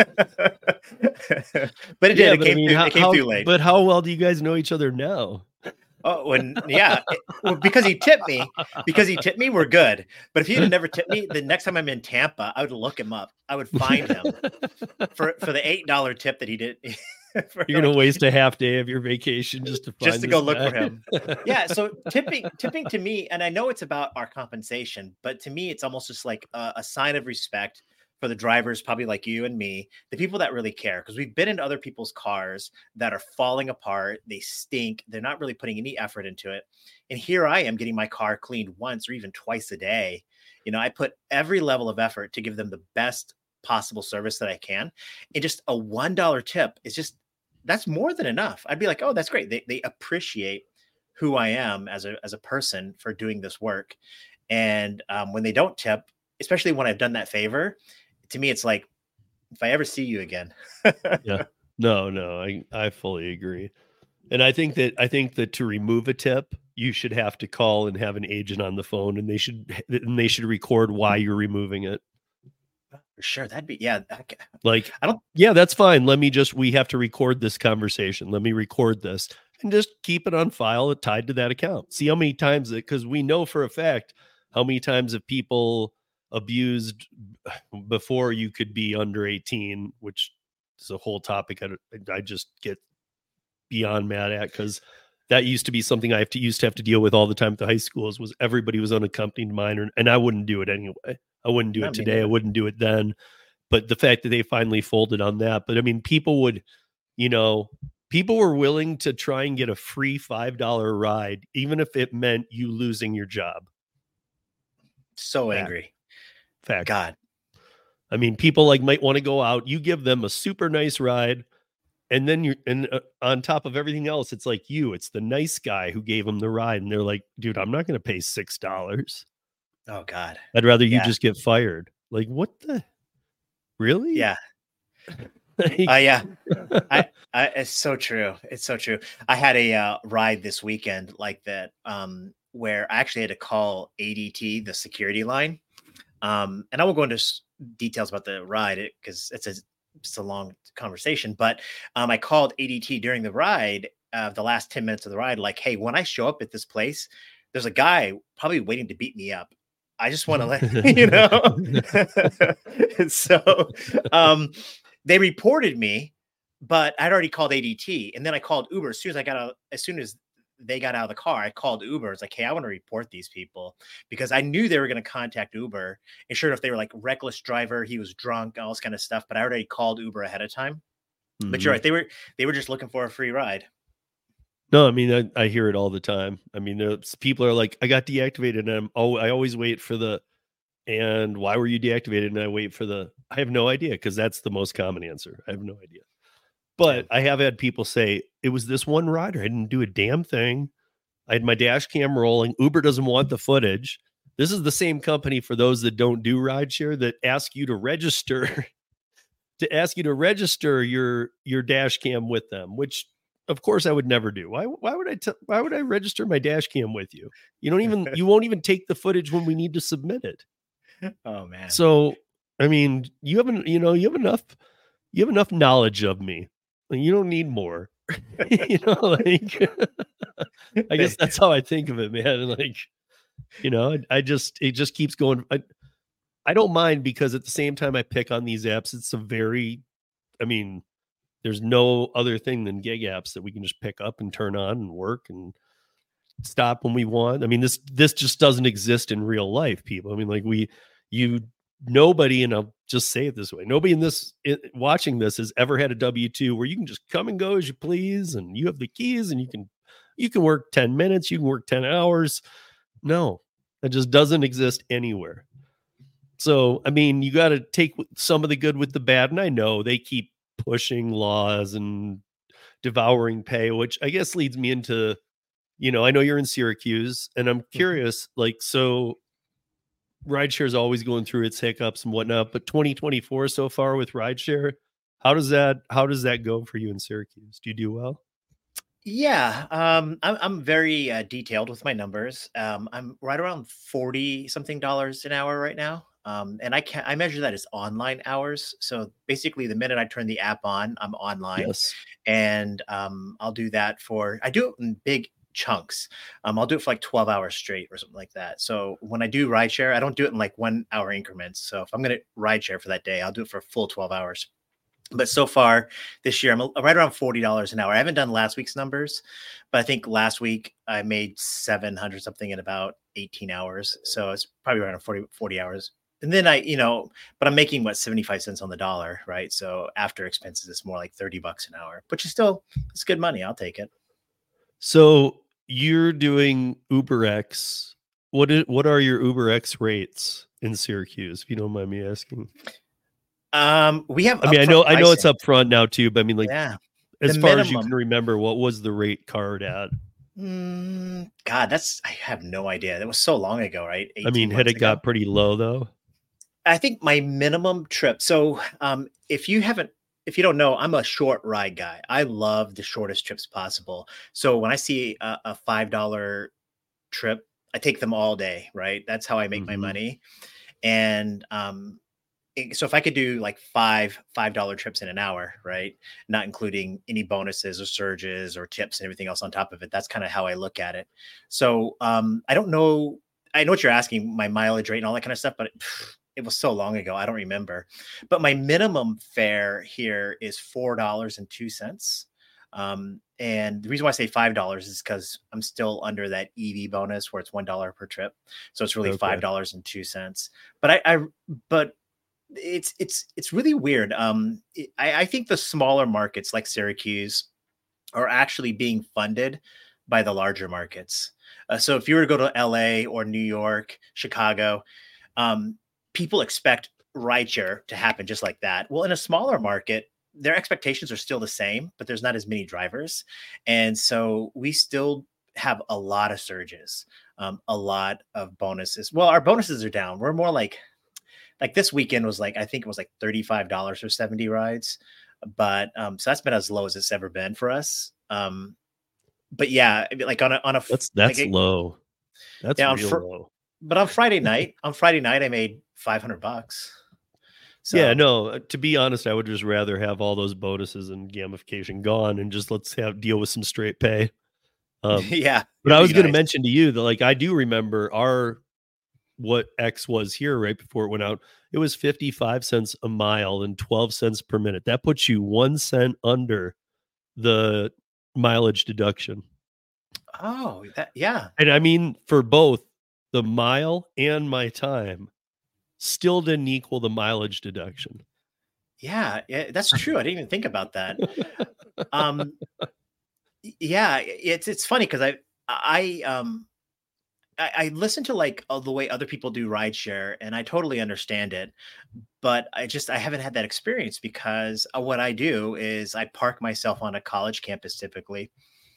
But it yeah, did. But it came, I mean, through, how, it came how, through late. But how well do you guys know each other now? Oh, when, yeah, it, well, because he tipped me, because he tipped me, we're good. But if he had never tipped me, the next time I'm in Tampa, I would look him up. I would find him for, for the eight dollars tip that he did. You're going to waste a half day of your vacation just to find just to go look guy. for him. Yeah. So tipping, tipping to me, and I know it's about our compensation, but to me, it's almost just like a, a sign of respect for the drivers, probably like you and me, the people that really care, because we've been in other people's cars that are falling apart. They stink. They're not really putting any effort into it. And here I am getting my car cleaned once or even twice a day. You know, I put every level of effort to give them the best possible service that I can. And just a one dollar tip is just, that's more than enough. I'd be like, oh, that's great. They, they appreciate who I am as a, as a person for doing this work. And um, when they don't tip, especially when I've done that favor, to me, it's like, if I ever see you again. Yeah, no, no, I, I fully agree. And I think that, I think that to remove a tip, you should have to call and have an agent on the phone and they should, and they should record why you're removing it. For sure. That'd be, yeah. Like, I don't, yeah, that's fine. Let me just, we have to record this conversation. Let me record this and just keep it on file tied to that account. See how many times it, because we know for a fact how many times if people abused before you could be under eighteen, which is a whole topic I, I just get beyond mad at, because that used to be something I have to used to have to deal with all the time at the high schools, was everybody was unaccompanied minor, and I wouldn't do it anyway. I wouldn't do Not it today. I wouldn't do it then. But the fact that they finally folded on that, but I mean, people would, you know, people were willing to try and get a free five dollar ride, even if it meant you losing your job. So Fact. angry. Fact. God. I mean, people like might want to go out. You give them a super nice ride. And then you're, and uh, on top of everything else, it's like you, it's the nice guy who gave them the ride. And they're like, dude, I'm not going to pay six dollars. Oh God. I'd rather you yeah. just get fired. Like, what the, really? Yeah. like, uh, yeah. I, I, it's so true. It's so true. I had a uh, ride this weekend like that, um, where I actually had to call A D T, the security line. Um, and I won't go into s- details about the ride because it, it's a, it's a long conversation, but um, I called A D T during the ride, uh, the last ten minutes of the ride, like, hey, when I show up at this place, there's a guy probably waiting to beat me up. I just want to let you know. And so um, they reported me, but I'd already called A D T, and then I called Uber as soon as I got out. As soon as they got out of the car, I called Uber. It's like, hey, I want to report these people, because I knew they were going to contact Uber. And sure enough, they were like, reckless driver, he was drunk, all this kind of stuff. But I already called Uber ahead of time. Mm-hmm. But you're right, they were they were just looking for a free ride. No, I mean, I, I hear it all the time. I mean, there's, people are like, I got deactivated, and I'm oh, I always wait for the, and why were you deactivated? And I wait for the, I have no idea, because that's the most common answer. I have no idea. But I have had people say, it was this one rider. I didn't do a damn thing. I had my dash cam rolling. Uber doesn't want the footage. This is the same company, for those that don't do rideshare, that ask you to register, to ask you to register your, your dash cam with them, which of course I would never do. Why, why would I, t- why would I register my dash cam with you? You don't even, you won't even take the footage when we need to submit it. Oh man. So, I mean, you haven't, you know, you have enough, you have enough knowledge of me. You don't need more. You know, like, I guess that's how I think of it, man. Like, you know, I, I just, it just keeps going. I, I don't mind, because at the same time I pick on these apps. It's a very, I mean, there's no other thing than gig apps that we can just pick up and turn on and work and stop when we want. I mean, this, this just doesn't exist in real life, people. I mean, like we, you, nobody, and I'll just say it this way, nobody in this it, watching this has ever had a W two where you can just come and go as you please, and you have the keys, and you can you can work ten minutes, you can work ten hours. No, that just doesn't exist anywhere. So, I mean, you got to take some of the good with the bad, and I know they keep pushing laws and devouring pay, which I guess leads me into, you know, I know you're in Syracuse, and I'm curious, mm-hmm. like, so rideshare is always going through its hiccups and whatnot, but twenty twenty-four so far with rideshare, how does that how does that go for you in Syracuse? Do you do well? Yeah, um, I'm I'm very uh, detailed with my numbers. Um, I'm right around forty something dollars an hour right now, um, and I can I measure that as online hours. So basically, the minute I turn the app on, I'm online, yes. and um, I'll do that for I do it in big chunks. Um, I'll do it for like twelve hours straight or something like that. So when I do rideshare, I don't do it in like one hour increments. So if I'm going to rideshare for that day, I'll do it for a full twelve hours. But so far this year, I'm right around forty dollars an hour. I haven't done last week's numbers, but I think last week I made seven hundred something in about eighteen hours. So it's probably around forty, forty hours. And then I, you know, but I'm making what, seventy-five cents on the dollar, right? So after expenses, it's more like thirty bucks an hour, which is still, it's good money. I'll take it. So you're doing UberX. What is, what are your UberX rates in Syracuse, if you don't mind me asking? Um, we have, I mean, I know, pricing. I know it's up front now too, but I mean, like, yeah, as far minimum, as you can remember, what was the rate card at? Mm, God, that's, I have no idea. That was so long ago, right? I mean, had it ago. got pretty low though? I think my minimum trip. So, um, if you haven't, if you don't know, I'm a short ride guy. I love the shortest trips possible. So when I see a, a five dollar trip, I take them all day, right? That's how I make mm-hmm. my money. And, um, so if I could do like five five dollar trips in an hour, right, not including any bonuses or surges or tips and everything else on top of it, that's kind of how I look at it. So um, I don't know. I know what you're asking, my mileage rate and all that kind of stuff, but it was so long ago. I don't remember, but my minimum fare here is four dollars and two cents. Um, and the reason why I say five dollars is because I'm still under that E V bonus where it's one dollar per trip. So it's really okay. five dollars and two cents. But I, I, but it's, it's, it's really weird. Um, it, I, I think the smaller markets like Syracuse are actually being funded by the larger markets. Uh, so if you were to go to L A or New York, Chicago, um, people expect rideshare to happen just like that. Well, in a smaller market, their expectations are still the same, but there's not as many drivers. And so we still have a lot of surges, um, a lot of bonuses. Well, our bonuses are down. We're more like, like this weekend was like, I think it was like thirty-five dollars for seventy rides. But um, so that's been as low as it's ever been for us. Um, but yeah, like on a, on a, that's, that's like a, low. That's yeah, real for, low. But on Friday night, on Friday night, I made five hundred bucks. So, yeah, no, to be honest, I would just rather have all those bonuses and gamification gone and just let's have deal with some straight pay. Um, yeah. But I was going to mention to you that, like, I do remember our, what X was here right before it went out. It was fifty-five cents a mile and twelve cents per minute. That puts you one cent under the mileage deduction. Oh, that, yeah. And I mean, for both the mile and my time, still didn't equal the mileage deduction. Yeah, yeah, that's true. I didn't even think about that. um, yeah, it's it's funny because I I um I, I listen to like all the way other people do rideshare, and I totally understand it. But I just I haven't had that experience because what I do is I park myself on a college campus typically,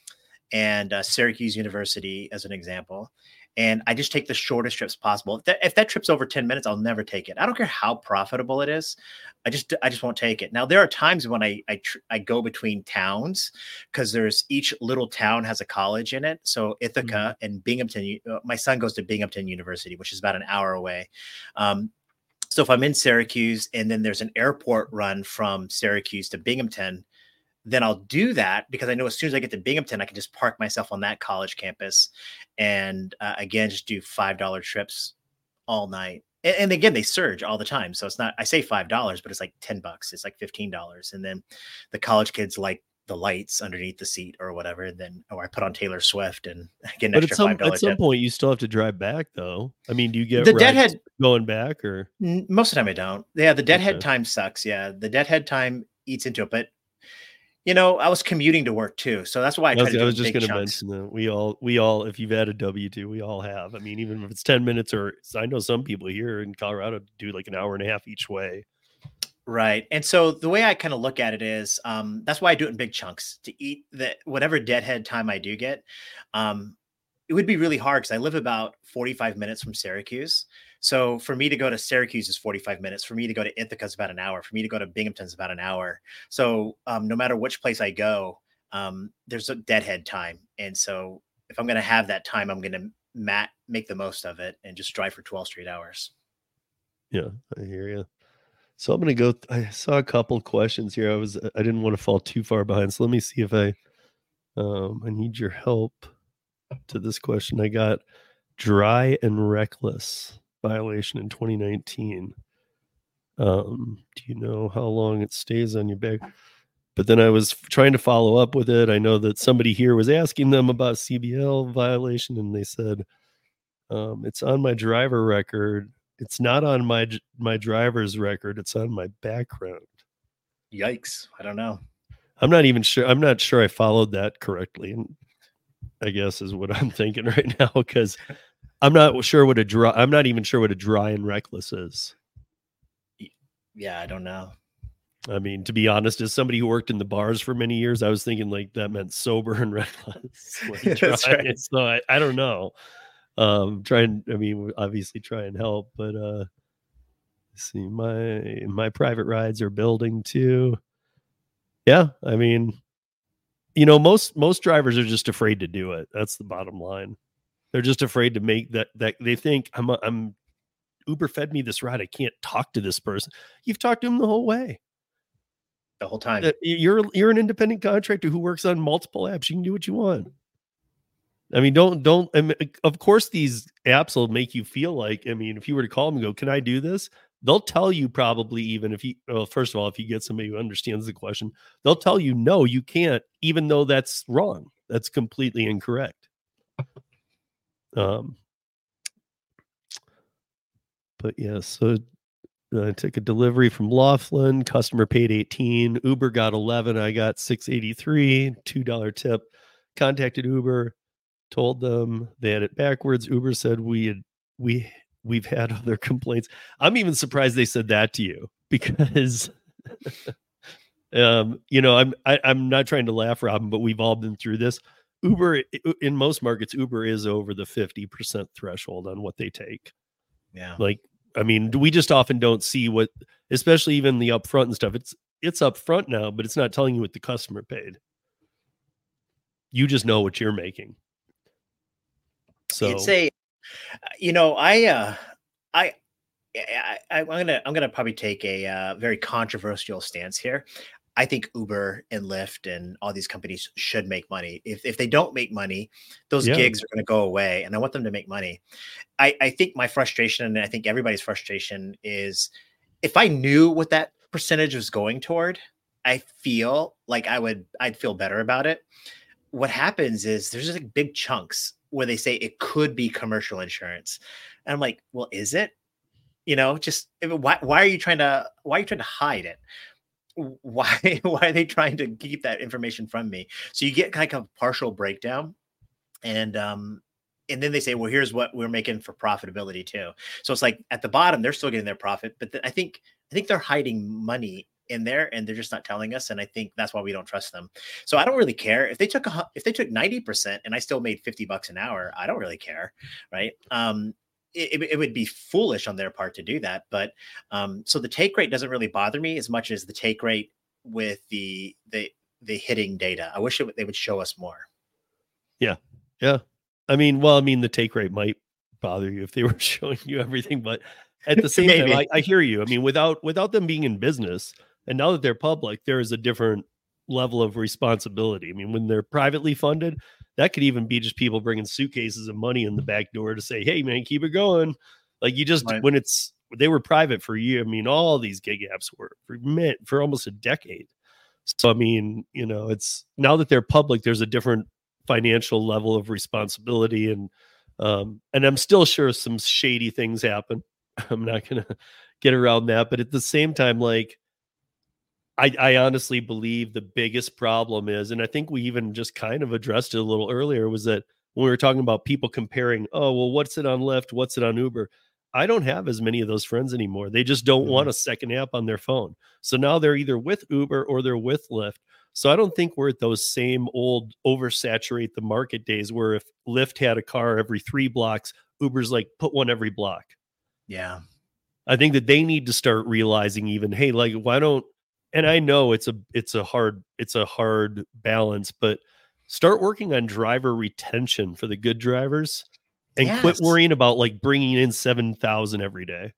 and uh, Syracuse University as an example. And I just take the shortest trips possible. If that, if that trip's over ten minutes, I'll never take it. I don't care how profitable it is. I just, I just won't take it. Now, there are times when I, I, tr- I go between towns because there's each little town has a college in it. So Ithaca mm-hmm. and Binghamton, uh, my son goes to Binghamton University, which is about an hour away. Um, so if I'm in Syracuse and then there's an airport run from Syracuse to Binghamton, then I'll do that because I know as soon as I get to Binghamton, I can just park myself on that college campus and uh, again, just do five dollar trips all night. And, and again, they surge all the time. So it's not, I say five dollars, but it's like ten bucks. It's like fifteen dollars. And then the college kids like the lights underneath the seat or whatever. And then, or I put on Taylor Swift and get an but extra at some, at some tip. point you still have to drive back though. I mean, do you get the deadhead going back or most of the time I don't. Yeah. The deadhead okay. time sucks. Yeah. The deadhead time eats into it, but you know, I was commuting to work too, so that's why I, I was, to do I was just going to mention that we all, we all, if you've had a W two, we all have. I mean, even if it's ten minutes, or I know some people here in Colorado do like an hour and a half each way. Right, and so the way I kind of look at it is, um, that's why I do it in big chunks to eat the whatever deadhead time I do get. Um, it would be really hard because I live about forty-five minutes from Syracuse. So for me to go to Syracuse is forty-five minutes. For me to go to Ithaca is about an hour. For me to go to Binghamton is about an hour. So um, no matter which place I go, um, there's a deadhead time. And so if I'm going to have that time, I'm going to mat make the most of it and just drive for twelve straight hours. Yeah, I hear you. So I'm going to go. I saw a couple questions here. I was, I didn't want to fall too far behind. So let me see if I, um, I need your help to this question. I got dry and reckless violation in twenty nineteen. Um, do you know how long it stays on your bag? But then I was trying to follow up with it. I know that somebody here was asking them about C B L violation, and they said um, it's on my driver record. It's not on my my driver's record. It's on my background. Yikes! I don't know. I'm not even sure. I'm not sure I followed that correctly, and I guess is what I'm thinking right now because I'm not sure what a dry. I'm not even sure what a dry and reckless is. Yeah, I don't know. I mean, to be honest, as somebody who worked in the bars for many years, I was thinking like that meant sober and reckless. Like That's right. So I, I don't know. Um, trying. I mean, obviously try and help, but uh, let's see, my my private rides are building too. Yeah, I mean, you know, most most drivers are just afraid to do it. That's the bottom line. They're just afraid to make that, that they think I'm, a, I'm Uber fed me this ride. I can't talk to this person. You've talked to him the whole way. The whole time. You're, you're an independent contractor who works on multiple apps. You can do what you want. I mean, don't, don't, I mean, of course these apps will make you feel like, I mean, if you were to call them and go, can I do this? they'll tell you probably, even if you, well, first of all, if you get somebody who understands the question, they'll tell you, no, you can't, even though that's wrong. That's completely incorrect. Um, but yeah, so I took a delivery from Laughlin. Customer paid eighteen. Uber got eleven. I got six eighty-three. two dollar tip. Contacted Uber. Told them they had it backwards. Uber said we had we we've had other complaints. I'm even surprised they said that to you because, um, you know, I'm I, I'm not trying to laugh, Robin, but we've all been through this. Uber in most markets, Uber is over the fifty percent threshold on what they take. Yeah, like. I mean, we just often don't see what, especially even the upfront and stuff. It's it's upfront now, but it's not telling you what the customer paid. You just know what you're making. So it's a, you know, I, uh, I, I, I'm gonna, I'm gonna probably take a uh, very controversial stance here. I think Uber and Lyft and all these companies should make money. If if they don't make money, those yeah. gigs are going to go away, and I want them to make money. I, I think my frustration, and I think everybody's frustration, is if I knew what that percentage was going toward, I feel like I would I'd feel better about it. What happens is there's just like big chunks where they say it could be commercial insurance, and I'm like, well, is it? You know, just why why are you trying to why are you trying to hide it? Why why are they trying to keep that information from me? So you get kind of a partial breakdown, and um and then they say, well, here's what we're making for profitability too. So it's like at the bottom they're still getting their profit, but th- I think I think they're hiding money in there, and they're just not telling us. And I think that's why we don't trust them. So I don't really care if they took a, if they took ninety percent and I still made fifty bucks an hour. I don't really care, right? Um, It, it would be foolish on their part to do that. But um, so the take rate doesn't really bother me as much as the take rate with the the the hitting data. I wish it, they would show us more. Yeah. Yeah. I mean, well, I mean, the take rate might bother you if they were showing you everything, but at the same time, I, I hear you. I mean, without without them being in business, and now that they're public, there is a different level of responsibility. I mean, when they're privately funded, that could even be just people bringing suitcases of money in the back door to say, hey, man, keep it going. Like you just, right. when it's, they were private for you. I mean, all these gig apps were for, for almost a decade. So, I mean, you know, it's now that they're public, there's a different financial level of responsibility. And, um, and I'm still sure some shady things happen. I'm not going to get around that. But at the same time, like, I, I honestly believe the biggest problem is, and I think we even just kind of addressed it a little earlier, was that when we were talking about people comparing, oh, well, what's it on Lyft? What's it on Uber? I don't have as many of those friends anymore. They just don't mm-hmm. want a second app on their phone. So now they're either with Uber or they're with Lyft. So I don't think we're at those same old oversaturate the market days where if Lyft had a car every three blocks, Uber's like, put one every block. Yeah. I think that they need to start realizing even, hey, like, why don't, and I know it's a it's a hard it's a hard balance, but start working on driver retention for the good drivers, and yes. quit worrying about like bringing in seven thousand every day.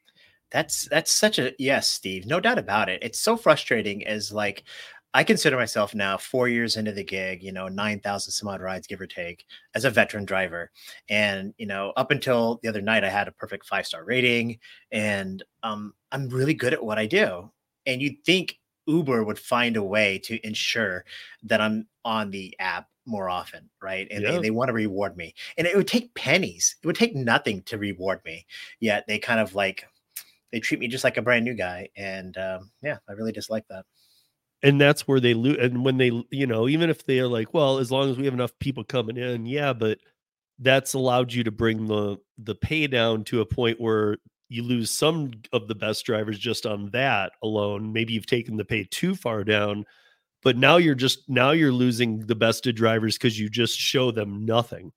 That's that's such a yes, Steve. No doubt about it. It's so frustrating. As like, I consider myself now four years into the gig, you know, nine thousand some odd rides, give or take, as a veteran driver. And, you know, up until the other night, I had a perfect five-star rating, and um, I'm really good at what I do. And you'd think Uber would find a way to ensure that I'm on the app more often, right? And yeah. they, they want to reward me. And it would take pennies. It would take nothing to reward me. Yet they kind of like, they treat me just like a brand new guy. And um, yeah, I really dislike that. And that's where they lose. And when they, you know, even if they're like, well, as long as we have enough people coming in, yeah, but that's allowed you to bring the the pay down to a point where you lose some of the best drivers just on that alone. Maybe you've taken the pay too far down, but now you're just, now you're losing the best of drivers because you just show them nothing,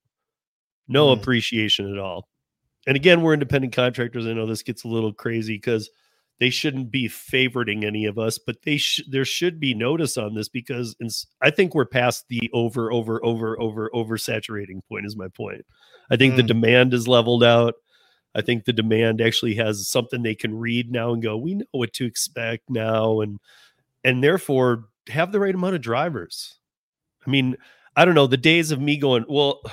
no mm. appreciation at all. And again, we're independent contractors. I know this gets a little crazy because they shouldn't be favoriting any of us, but they sh- there should be notice on this, because I think we're past the over, over, over, over, over saturating point is my point. I think mm. the demand is leveled out. I think the demand actually has something they can read now and go, we know what to expect now. And, and therefore have the right amount of drivers. I mean, I don't know, the days of me going, well,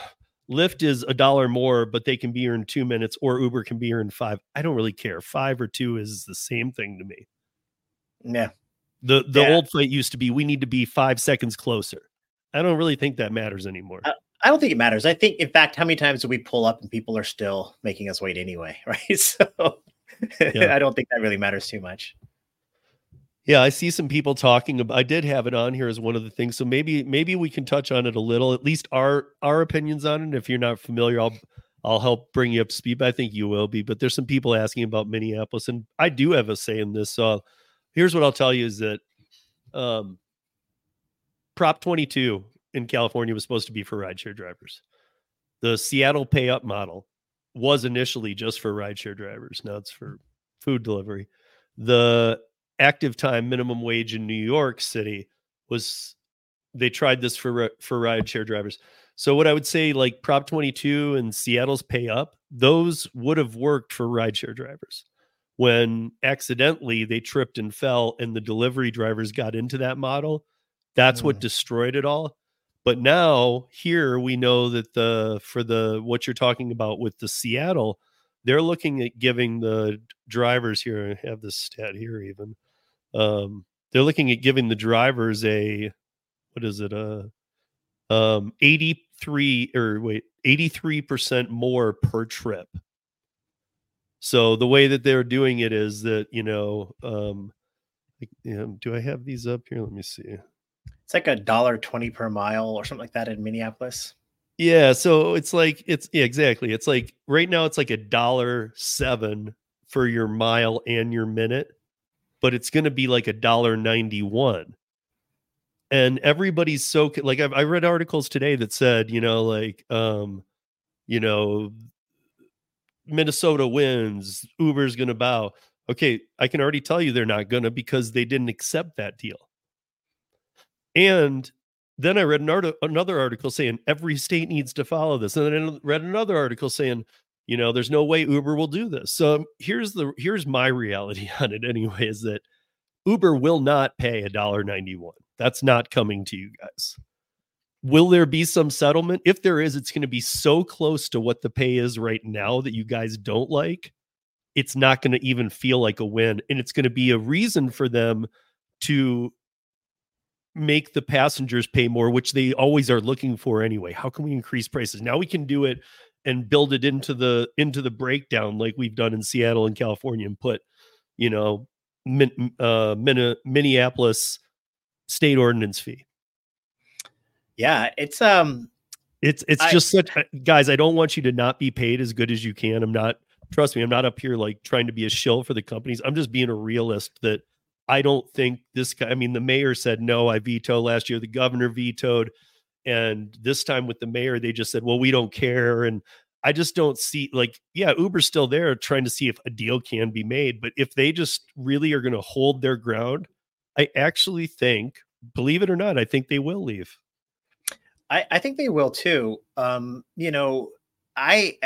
Lyft is a dollar more, but they can be here in two minutes, or Uber can be here in five. I don't really care. Five or two is the same thing to me. Yeah. The the yeah. old fight used to be we need to be five seconds closer. I don't really think that matters anymore. I, I don't think it matters. I think, in fact, how many times do we pull up and people are still making us wait anyway, right? So yeah. I don't think that really matters too much. Yeah, I see some people talking about, I did have it on here as one of the things. So maybe maybe we can touch on it a little, at least our our opinions on it. If you're not familiar, I'll I'll help bring you up to speed. But I think you will be. But there's some people asking about Minneapolis, and I do have a say in this. So here's what I'll tell you is that um, Prop twenty-two in California was supposed to be for rideshare drivers. The Seattle pay up model was initially just for rideshare drivers. Now it's for food delivery. The active time minimum wage in New York City was, they tried this for for rideshare drivers. So what I would say, like Prop twenty-two and Seattle's pay up, those would have worked for rideshare drivers. When accidentally they tripped and fell and the delivery drivers got into that model, that's mm. what destroyed it all. But now here we know that the for the what you're talking about with the Seattle, they're looking at giving the drivers here, I have this stat here even. Um, they're looking at giving the drivers a, what is it? Uh, um, eighty-three or wait, eighty-three percent more per trip. So the way that they're doing it is that, you know, um, you know, do I have these up here? Let me see. It's like a dollar twenty per mile or something like that in Minneapolis. Yeah. So it's like, it's yeah, exactly. It's like right now it's like a dollar seven for your mile and your minute, but it's going to be like a dollar ninety-one. And everybody's so like, I've, I read articles today that said, you know, like, um, you know, Minnesota wins, Uber's going to bow. Okay. I can already tell you they're not going to, because they didn't accept that deal. And then I read an art- another article saying every state needs to follow this. And then I read another article saying, you know, there's no way Uber will do this. So here's the, here's my reality on it anyway, is that Uber will not pay a dollar ninety-one. That's not coming to you guys. Will there be some settlement? If there is, it's going to be so close to what the pay is right now that you guys don't like. It's not going to even feel like a win. And it's going to be a reason for them to make the passengers pay more, which they always are looking for anyway. How can we increase prices? Now we can do it and build it into the into the breakdown like we've done in Seattle and California, and put, you know, min, uh, min, Minneapolis state ordinance fee. Yeah, it's um, it's it's I, just such, guys. I don't want you to not be paid as good as you can. I'm not. Trust me, I'm not up here like trying to be a shill for the companies. I'm just being a realist that I don't think this guy, I mean, the mayor said, no, I veto last year. The governor vetoed. And this time with the mayor, they just said, well, we don't care. And I just don't see, like, yeah, Uber's still there trying to see if a deal can be made. But if they just really are going to hold their ground, I actually think, believe it or not, I think they will leave. I, I think they will too. Um, you know, I,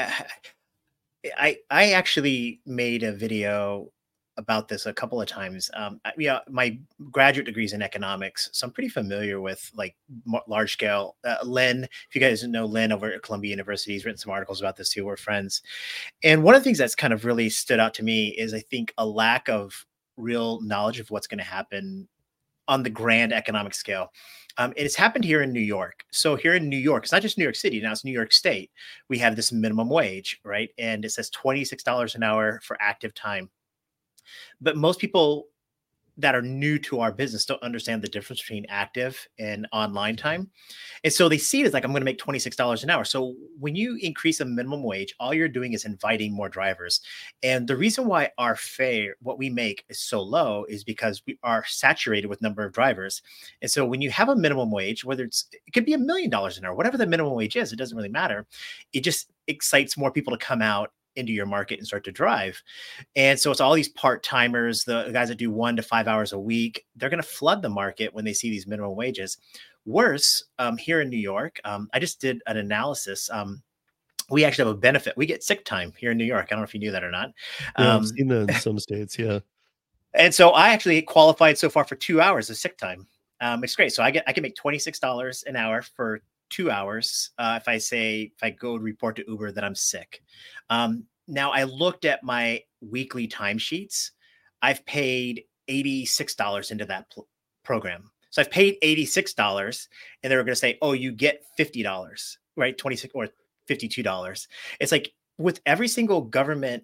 I, I actually made a video about this a couple of times. Um, yeah, my graduate degree is in economics, so I'm pretty familiar with like large scale. Uh, Lynn, if you guys know Lynn over at Columbia University, he's written some articles about this too. We're friends. And one of the things that's kind of really stood out to me is I think a lack of real knowledge of what's going to happen on the grand economic scale. Um, and it's happened here in New York. So here in New York, it's not just New York City, now it's New York State. We have this minimum wage, right? And it says twenty-six dollars an hour for active time. But most people that are new to our business don't understand the difference between active and online time. And so they see it as like, I'm going to make twenty-six dollars an hour. So when you increase a minimum wage, all you're doing is inviting more drivers. And the reason why our fare, what we make, is so low is because we are saturated with number of drivers. And so when you have a minimum wage, whether it's, it could be a million dollars an hour, whatever the minimum wage is, it doesn't really matter. It just excites more people to come out into your market and start to drive. And so it's all these part-timers, the guys that do one to five hours a week, they're going to flood the market when they see these minimum wages. Worse, um, here in New York, um, I just did an analysis. Um, we actually have a benefit. We get sick time here in New York. I don't know if you knew that or not. Yeah, um, I've seen that in some states. Yeah. And so I actually qualified so far for two hours of sick time. Um, it's great. So I get, I can make twenty-six dollars an hour for two hours. Uh, if I say, if I go report to Uber that I'm sick. Um, now I looked at my weekly timesheets. I've paid eighty-six dollars into that pl- program. So I've paid eighty-six dollars and they were going to say, oh, you get fifty dollars, right? twenty-six or fifty-two dollars. It's like with every single government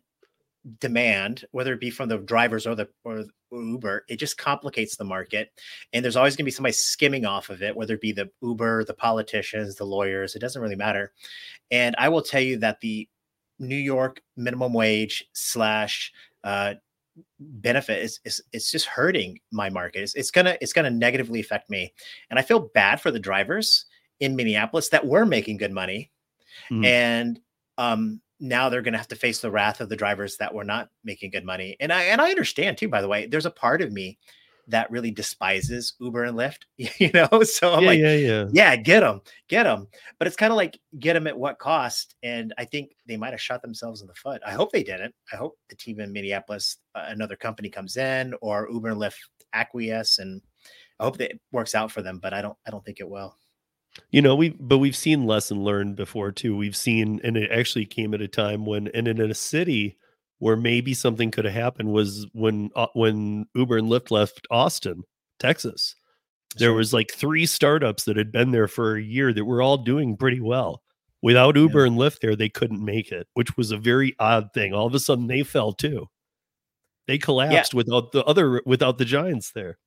demand, whether it be from the drivers or the or Uber, it just complicates the market. And there's always going to be somebody skimming off of it, whether it be the Uber, the politicians, the lawyers, it doesn't really matter. And I will tell you that the New York minimum wage slash uh, benefit is, is it's just hurting my market. It's, it's gonna it's gonna negatively affect me, and I feel bad for the drivers in Minneapolis that were making good money, mm. and um, now they're gonna have to face the wrath of the drivers that were not making good money. And I and I understand too. By the way, there's a part of me that really despises Uber and Lyft, you know. So I'm yeah, like, yeah, yeah, yeah, get them, get them. But it's kind of like get them at what cost? And I think they might have shot themselves in the foot. I hope they didn't. I hope the team in Minneapolis, uh, another company comes in, or Uber and Lyft acquiesce, and I hope that it works out for them. But I don't, I don't think it will. You know, we but we've seen lesson learned before too. We've seen, and it actually came at a time when, and in a city where maybe something could have happened was when uh, when Uber and Lyft left Austin, Texas. There was like three startups that had been there for a year that were all doing pretty well. Without Uber yeah. and Lyft there, they couldn't make it, which was a very odd thing. All of a sudden, they fell too. They collapsed yeah. without the other without the giants there.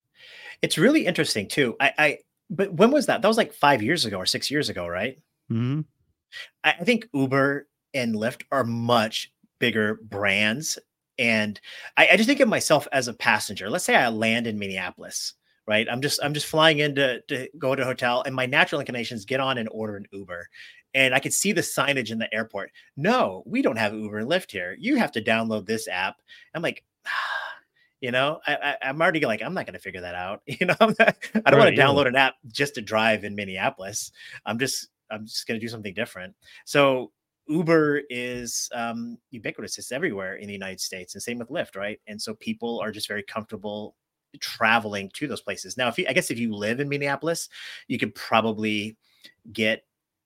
It's really interesting too. I, I but when was that? That was like five years ago or six years ago, right? Mm-hmm. I, I think Uber and Lyft are much bigger brands. And I, I just think of myself as a passenger. Let's say I land in Minneapolis, right? I'm just, I'm just flying in to, to go to a hotel, and my natural inclination is get on and order an Uber. And I could see the signage in the airport. No, we don't have Uber and Lyft here. You have to download this app. I'm like, ah, you know, I, I, I'm already like, I'm not going to figure that out. You know, I'm not, I don't right, want to download yeah. an app just to drive in Minneapolis. I'm just, I'm just going to do something different. So Uber is um, ubiquitous. It's everywhere in the United States, and same with Lyft, right? And so people are just very comfortable traveling to those places. Now, if you, I guess if you live in Minneapolis, you could probably get,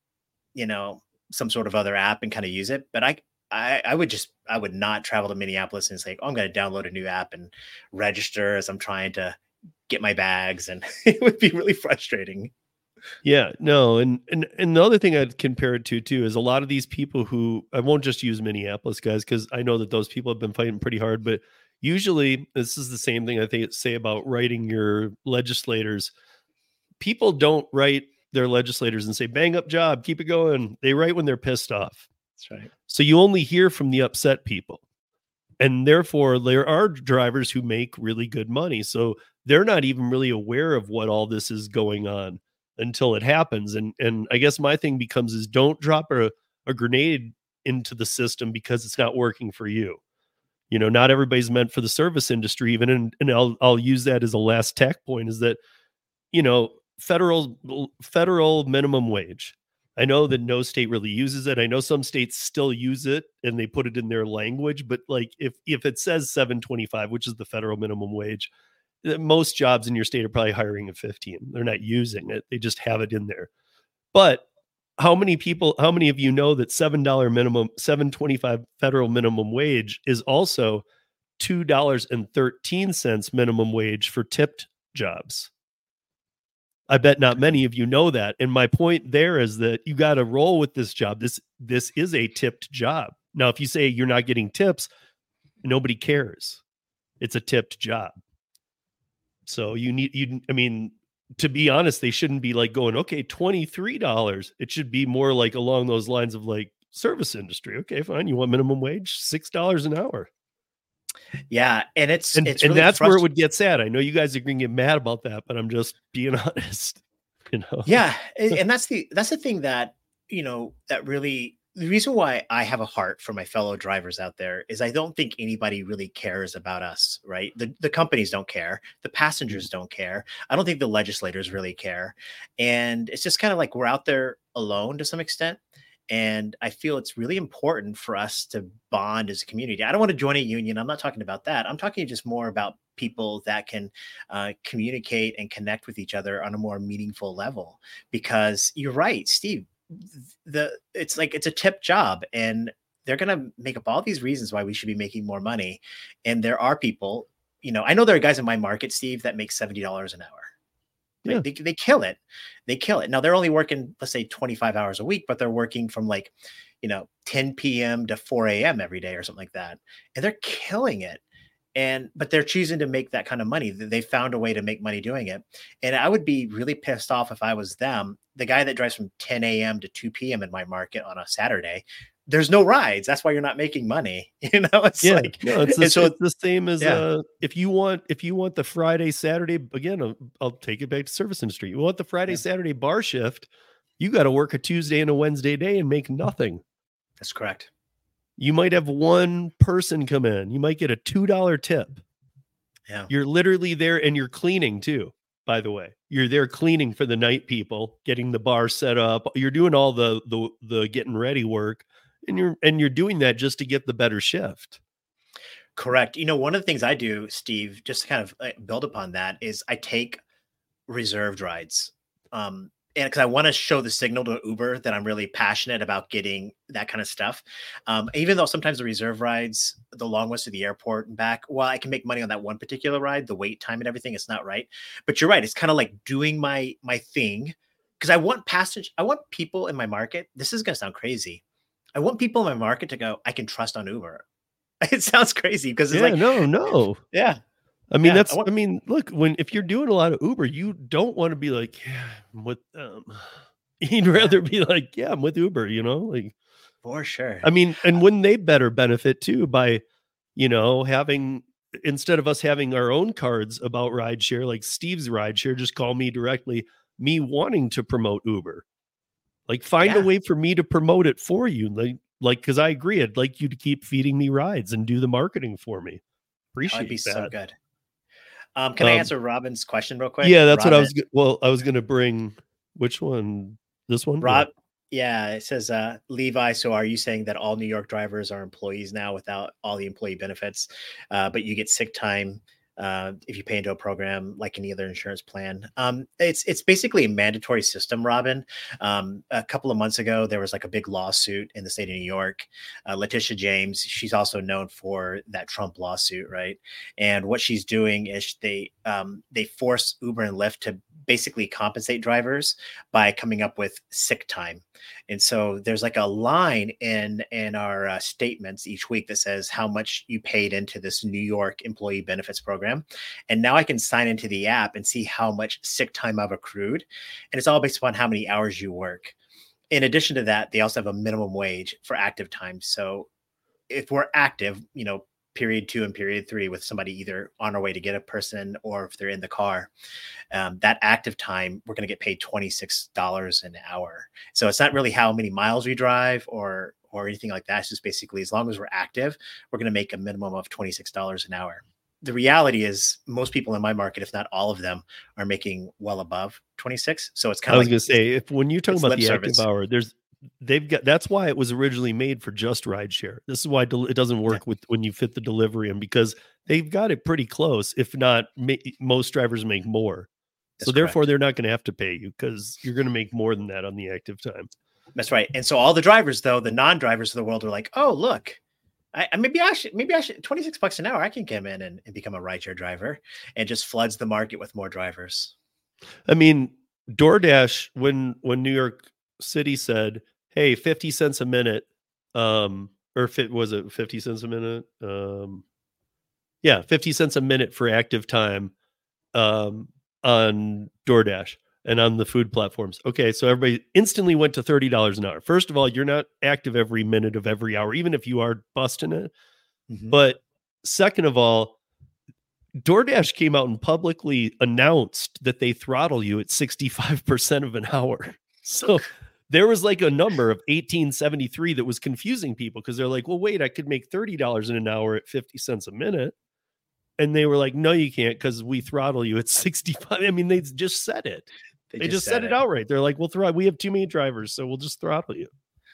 you know, some sort of other app and kind of use it. But I, I, I would just, I would not travel to Minneapolis and say, oh, I'm going to download a new app and register as I'm trying to get my bags. And it would be really frustrating. Yeah, no. And, and, and the other thing I'd compare it to too, is a lot of these people who, I won't just use Minneapolis guys, because I know that those people have been fighting pretty hard, but usually this is the same thing I think say about writing your legislators. People don't write their legislators and say, bang up job, keep it going. They write when they're pissed off. That's right. So you only hear from the upset people. And therefore, there are drivers who make really good money. So they're not even really aware of what all this is going on until it happens. And and I guess my thing becomes is don't drop a, a grenade into the system because it's not working for you. You know, not everybody's meant for the service industry even. And, and I'll I'll use that as a last tech point, is that, you know, federal federal minimum wage. I know that no state really uses it. I know some states still use it and they put it in their language, but like if if it says seven twenty-five, which is the federal minimum wage, most jobs in your state are probably hiring at fifteen. They're not using it. They just have it in there. But how many people, how many of you know that seven dollars minimum, seven twenty-five federal minimum wage is also two dollars and thirteen cents minimum wage for tipped jobs? I bet not many of you know that. And my point there is that you got to roll with this job. This, this is a tipped job. Now, if you say you're not getting tips, nobody cares. It's a tipped job. So you need, you, I mean, to be honest, they shouldn't be like going, okay, twenty-three dollars. It should be more like along those lines of like service industry. Okay, fine. You want minimum wage, six dollars an hour. Yeah. And it's, and, it's and really that's where it would get sad. I know you guys are going to get mad about that, but I'm just being honest, you know? Yeah. And that's the, that's the thing that, you know, that really, the reason why I have a heart for my fellow drivers out there is I don't think anybody really cares about us, right? The, the companies don't care. The passengers don't care. I don't think the legislators really care. And it's just kind of like we're out there alone to some extent. And I feel it's really important for us to bond as a community. I don't want to join a union. I'm not talking about that. I'm talking just more about people that can uh, communicate and connect with each other on a more meaningful level. Because you're right, Steve, the it's like it's a tip job, and they're going to make up all these reasons why we should be making more money. And there are people, you know, I know there are guys in my market, Steve, that make seventy dollars an hour. Right? Yeah. They, they kill it. They kill it. Now they're only working, let's say twenty-five hours a week, but they're working from like, you know, ten p.m. to four a.m. every day or something like that. And they're killing it. And, but they're choosing to make that kind of money. They found a way to make money doing it. And I would be really pissed off if I was them. The guy that drives from ten a.m. to two p.m. in my market on a Saturday, there's no rides. That's why you're not making money. You know, it's yeah, like, no, it's, the, so, it's the same as yeah. uh, if you want, if you want the Friday, Saturday, again, I'll, I'll take it back to service industry. You want the Friday, yeah. Saturday bar shift, you got to work a Tuesday and a Wednesday day and make nothing. That's correct. You might have one person come in. You might get a two dollar tip. Yeah. You're literally there, and you're cleaning too, by the way. You're there cleaning for the night people, getting the bar set up. You're doing all the the the getting ready work, and you're and you're doing that just to get the better shift. Correct. You know, one of the things I do, Steve, just to kind of build upon that, is I take reserved rides. Um, and because I want to show the signal to Uber that I'm really passionate about getting that kind of stuff. Um, even though sometimes the reserve rides, the long ones to the airport and back, while I can make money on that one particular ride, the wait time and everything, it's not right. But you're right. It's kind of like doing my, my thing, because I want passage. I want people in my market. This is going to sound crazy. I want people in my market to go, I can trust on Uber. It sounds crazy because it's yeah, like, no, no. Yeah. I mean, yeah, that's, I, want, I mean, look, when, if you're doing a lot of Uber, you don't want to be like, yeah, I'm with them. You'd rather yeah. be like, yeah, I'm with Uber, you know, like for sure. I mean, and wouldn't they better benefit too by, you know, having, instead of us having our own cards about rideshare, like Steve's rideshare, just call me directly, me wanting to promote Uber, like find yeah. a way for me to promote it for you. Like, like, cause I agree. I'd like you to keep feeding me rides and do the marketing for me. Appreciate That'd be that. so good. Um, can um, I answer Robin's question real quick? Yeah, that's Robin, what I was. Well, I was going to bring which one? This one? Rob. Yeah, it says uh, Levi. So, are you saying that all New York drivers are employees now without all the employee benefits, uh, but you get sick time uh, if you pay into a program like any other insurance plan? Um, it's it's basically a mandatory system, Robin. Um, a couple of months ago, there was like a big lawsuit in the state of New York. Uh, Letitia James, she's also known for that Trump lawsuit, right? And what she's doing is they um, they force Uber and Lyft to basically compensate drivers by coming up with sick time. And so there's like a line in in our uh, statements each week that says how much you paid into this New York employee benefits program. And now I can sign into the app and see how much sick time I've accrued. And it's all based upon how many hours you work. In addition to that, they also have a minimum wage for active time. So if we're active, you know, period two and period three with somebody either on our way to get a person or if they're in the car, um, that active time, we're going to get paid twenty-six dollars an hour. So it's not really how many miles we drive or or anything like that. It's just basically as long as we're active, we're going to make a minimum of twenty-six dollars an hour. The reality is most people in my market, if not all of them, are making well above twenty-six. So it's kind of I was like, going to say, if when you're talking about the service. active hour, there's they've got, that's why it was originally made for just rideshare. This is why del- it doesn't work yeah. with when you fit the delivery in, because they've got it pretty close. If not, ma- most drivers make more. That's so correct. Therefore they're not going to have to pay you because you're going to make more than that on the active time. That's right. And so all the drivers, though, the non-drivers of the world are like, oh, look, I, maybe I should, maybe I should, twenty-six bucks an hour, I can come in and, and become a rideshare driver, and just floods the market with more drivers. I mean, DoorDash, when, when New York City said, hey, fifty cents a minute, um, or if it was it fifty cents a minute, um, yeah, fifty cents a minute for active time, um, on DoorDash and on the food platforms. Okay, so everybody instantly went to thirty dollars an hour. First of all, you're not active every minute of every hour, even if you are busting it. Mm-hmm. But second of all, DoorDash came out and publicly announced that they throttle you at sixty-five percent of an hour. So there was like a number of eighteen seventy-three that was confusing people because they're like, well, wait, I could make thirty dollars in an hour at fifty cents a minute. And they were like, no, you can't, because we throttle you at sixty-five. I mean, they just said it. They, they just, just said, said it, it outright. They're like, we'll throw, we have too many drivers, so we'll just throttle you.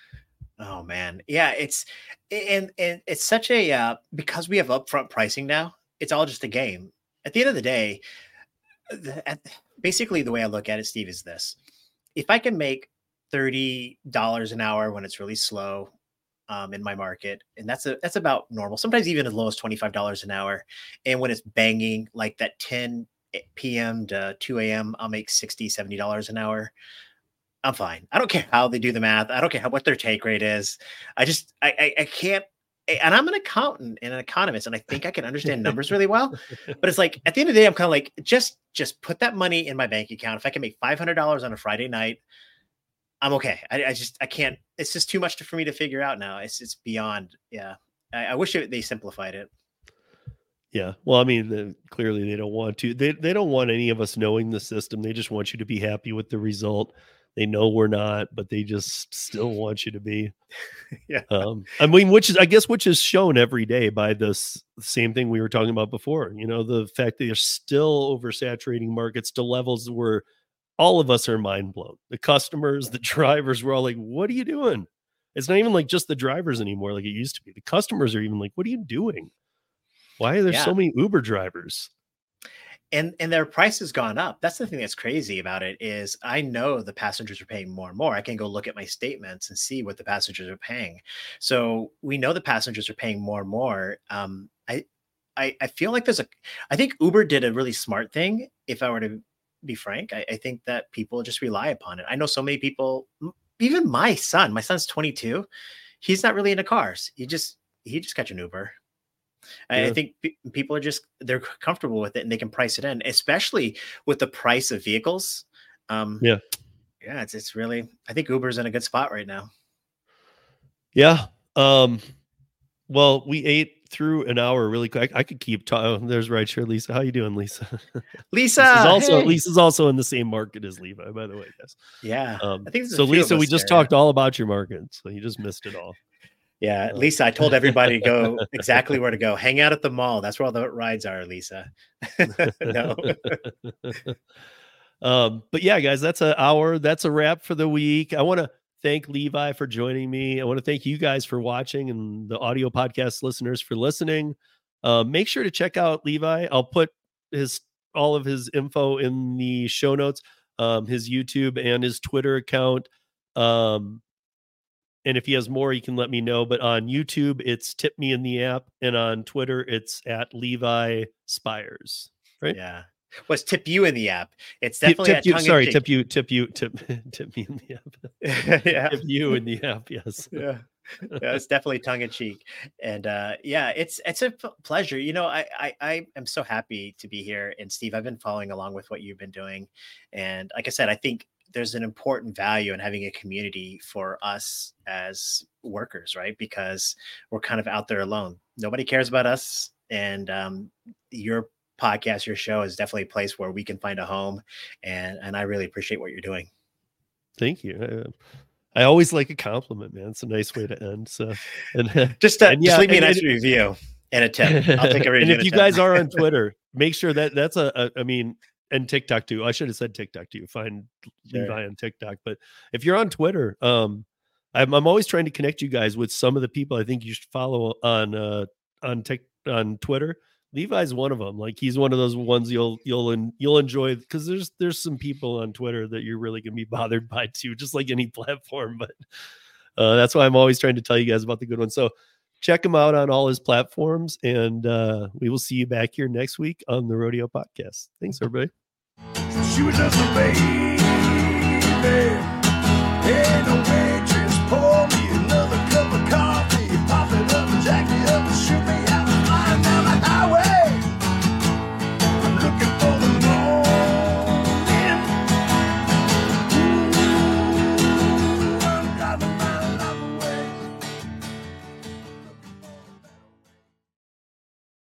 Oh man. Yeah. It's, and, and it's such a, uh, because we have upfront pricing now, it's all just a game. at the end of the day, the, at, basically the way I look at it, Steve, is this. If I can make thirty dollars an hour when it's really slow um, in my market, and that's a, that's about normal, sometimes even as low as twenty-five dollars an hour. And when it's banging like that ten p.m. to two a.m., I'll make sixty, seventy dollars an hour. I'm fine. I don't care how they do the math. I don't care how, what their take rate is. I just, I, I, I can't, and I'm an accountant and an economist, and I think I can understand numbers really well, but it's like, at the end of the day, I'm kind of like, just, just put that money in my bank account. If I can make five hundred dollars on a Friday night, I'm okay. I, I just, I can't, it's just too much to, for me to figure out now. It's, it's beyond. Yeah. I, I wish it, they simplified it. Yeah. Well, I mean, the, clearly they don't want to, they, they don't want any of us knowing the system. They just want you to be happy with the result. They know we're not, but they just still want you to be. Yeah. Um, I mean, which is, I guess, which is shown every day by this same thing we were talking about before. You know, the fact that you're still oversaturating markets to levels where all of us are mind blown. The customers, the drivers, we're all like, what are you doing? It's not even like just the drivers anymore like it used to be. The customers are even like, what are you doing? Why are there yeah. so many Uber drivers? And and their price has gone up. That's the thing that's crazy about it is I know the passengers are paying more and more. I can go look at my statements and see what the passengers are paying. So we know the passengers are paying more and more. Um, I, I I feel like there's a, I think Uber did a really smart thing. If I were to be frank, I, I think that people just rely upon it. I know so many people, even my son, my son's twenty-two. He's not really into cars. He just, he just catch an Uber. Yeah. I think p- people are just, they're comfortable with it and they can price it in, especially with the price of vehicles. Um, yeah. Yeah. It's, it's really, I think Uber's in a good spot right now. Yeah. Um, well, we ate through an hour really quick. I, I could keep talking. Oh, there's right here, Lisa. How you doing, Lisa? Lisa. Lisa's also, hey. Lisa's also in the same market as Levi, by the way, guys. Yeah. Um, I think so Lisa, we just there. talked all about your market. So you just missed it all. Yeah, Lisa, I told everybody to go exactly where to go. Hang out at the mall. That's where all the rides are, Lisa. No. um, but yeah, guys, that's an hour. That's a wrap for the week. I want to thank Levi for joining me. I want to thank you guys for watching and the audio podcast listeners for listening. Uh, make sure to check out Levi. I'll put his all of his info in the show notes, um, his YouTube and his Twitter account. Um, And if he has more, he can let me know. But on YouTube, it's Tip Me in the App. And on Twitter, it's at Levi Spires. Right? Yeah. Well, it's Tip You in the App. It's definitely tip, tip you, sorry, tip you, tip you, tip, tip me in the app. Yeah. Tip you in the app. Yes. Yeah. Yeah, it's definitely tongue in cheek. And uh, yeah, it's it's a p- pleasure. You know, I, I I am so happy to be here. And Steve, I've been following along with what you've been doing. And like I said, I think there's an important value in having a community for us as workers, right? Because we're kind of out there alone. Nobody cares about us. And um, your podcast, your show is definitely a place where we can find a home. And, and I really appreciate what you're doing. Thank you. Uh, I always like a compliment, man. It's a nice way to end. So, and just, uh, and just yeah, leave me a nice and, review and a tip. I'll take a review. And if you guys are on Twitter, make sure that that's a, a I mean, and TikTok too. I should have said TikTok too. Find sure. Levi on TikTok. But if you're on Twitter, um, I'm, I'm always trying to connect you guys with some of the people I think you should follow on uh, on Tik on Twitter. Levi's one of them. Like he's one of those ones you'll you'll you'll enjoy because there's there's some people on Twitter that you're really gonna be bothered by too, just like any platform. But uh, that's why I'm always trying to tell you guys about the good ones. So check him out on all his platforms, and uh, we will see you back here next week on the Rodeo Podcast. Thanks, everybody. She was just a baby.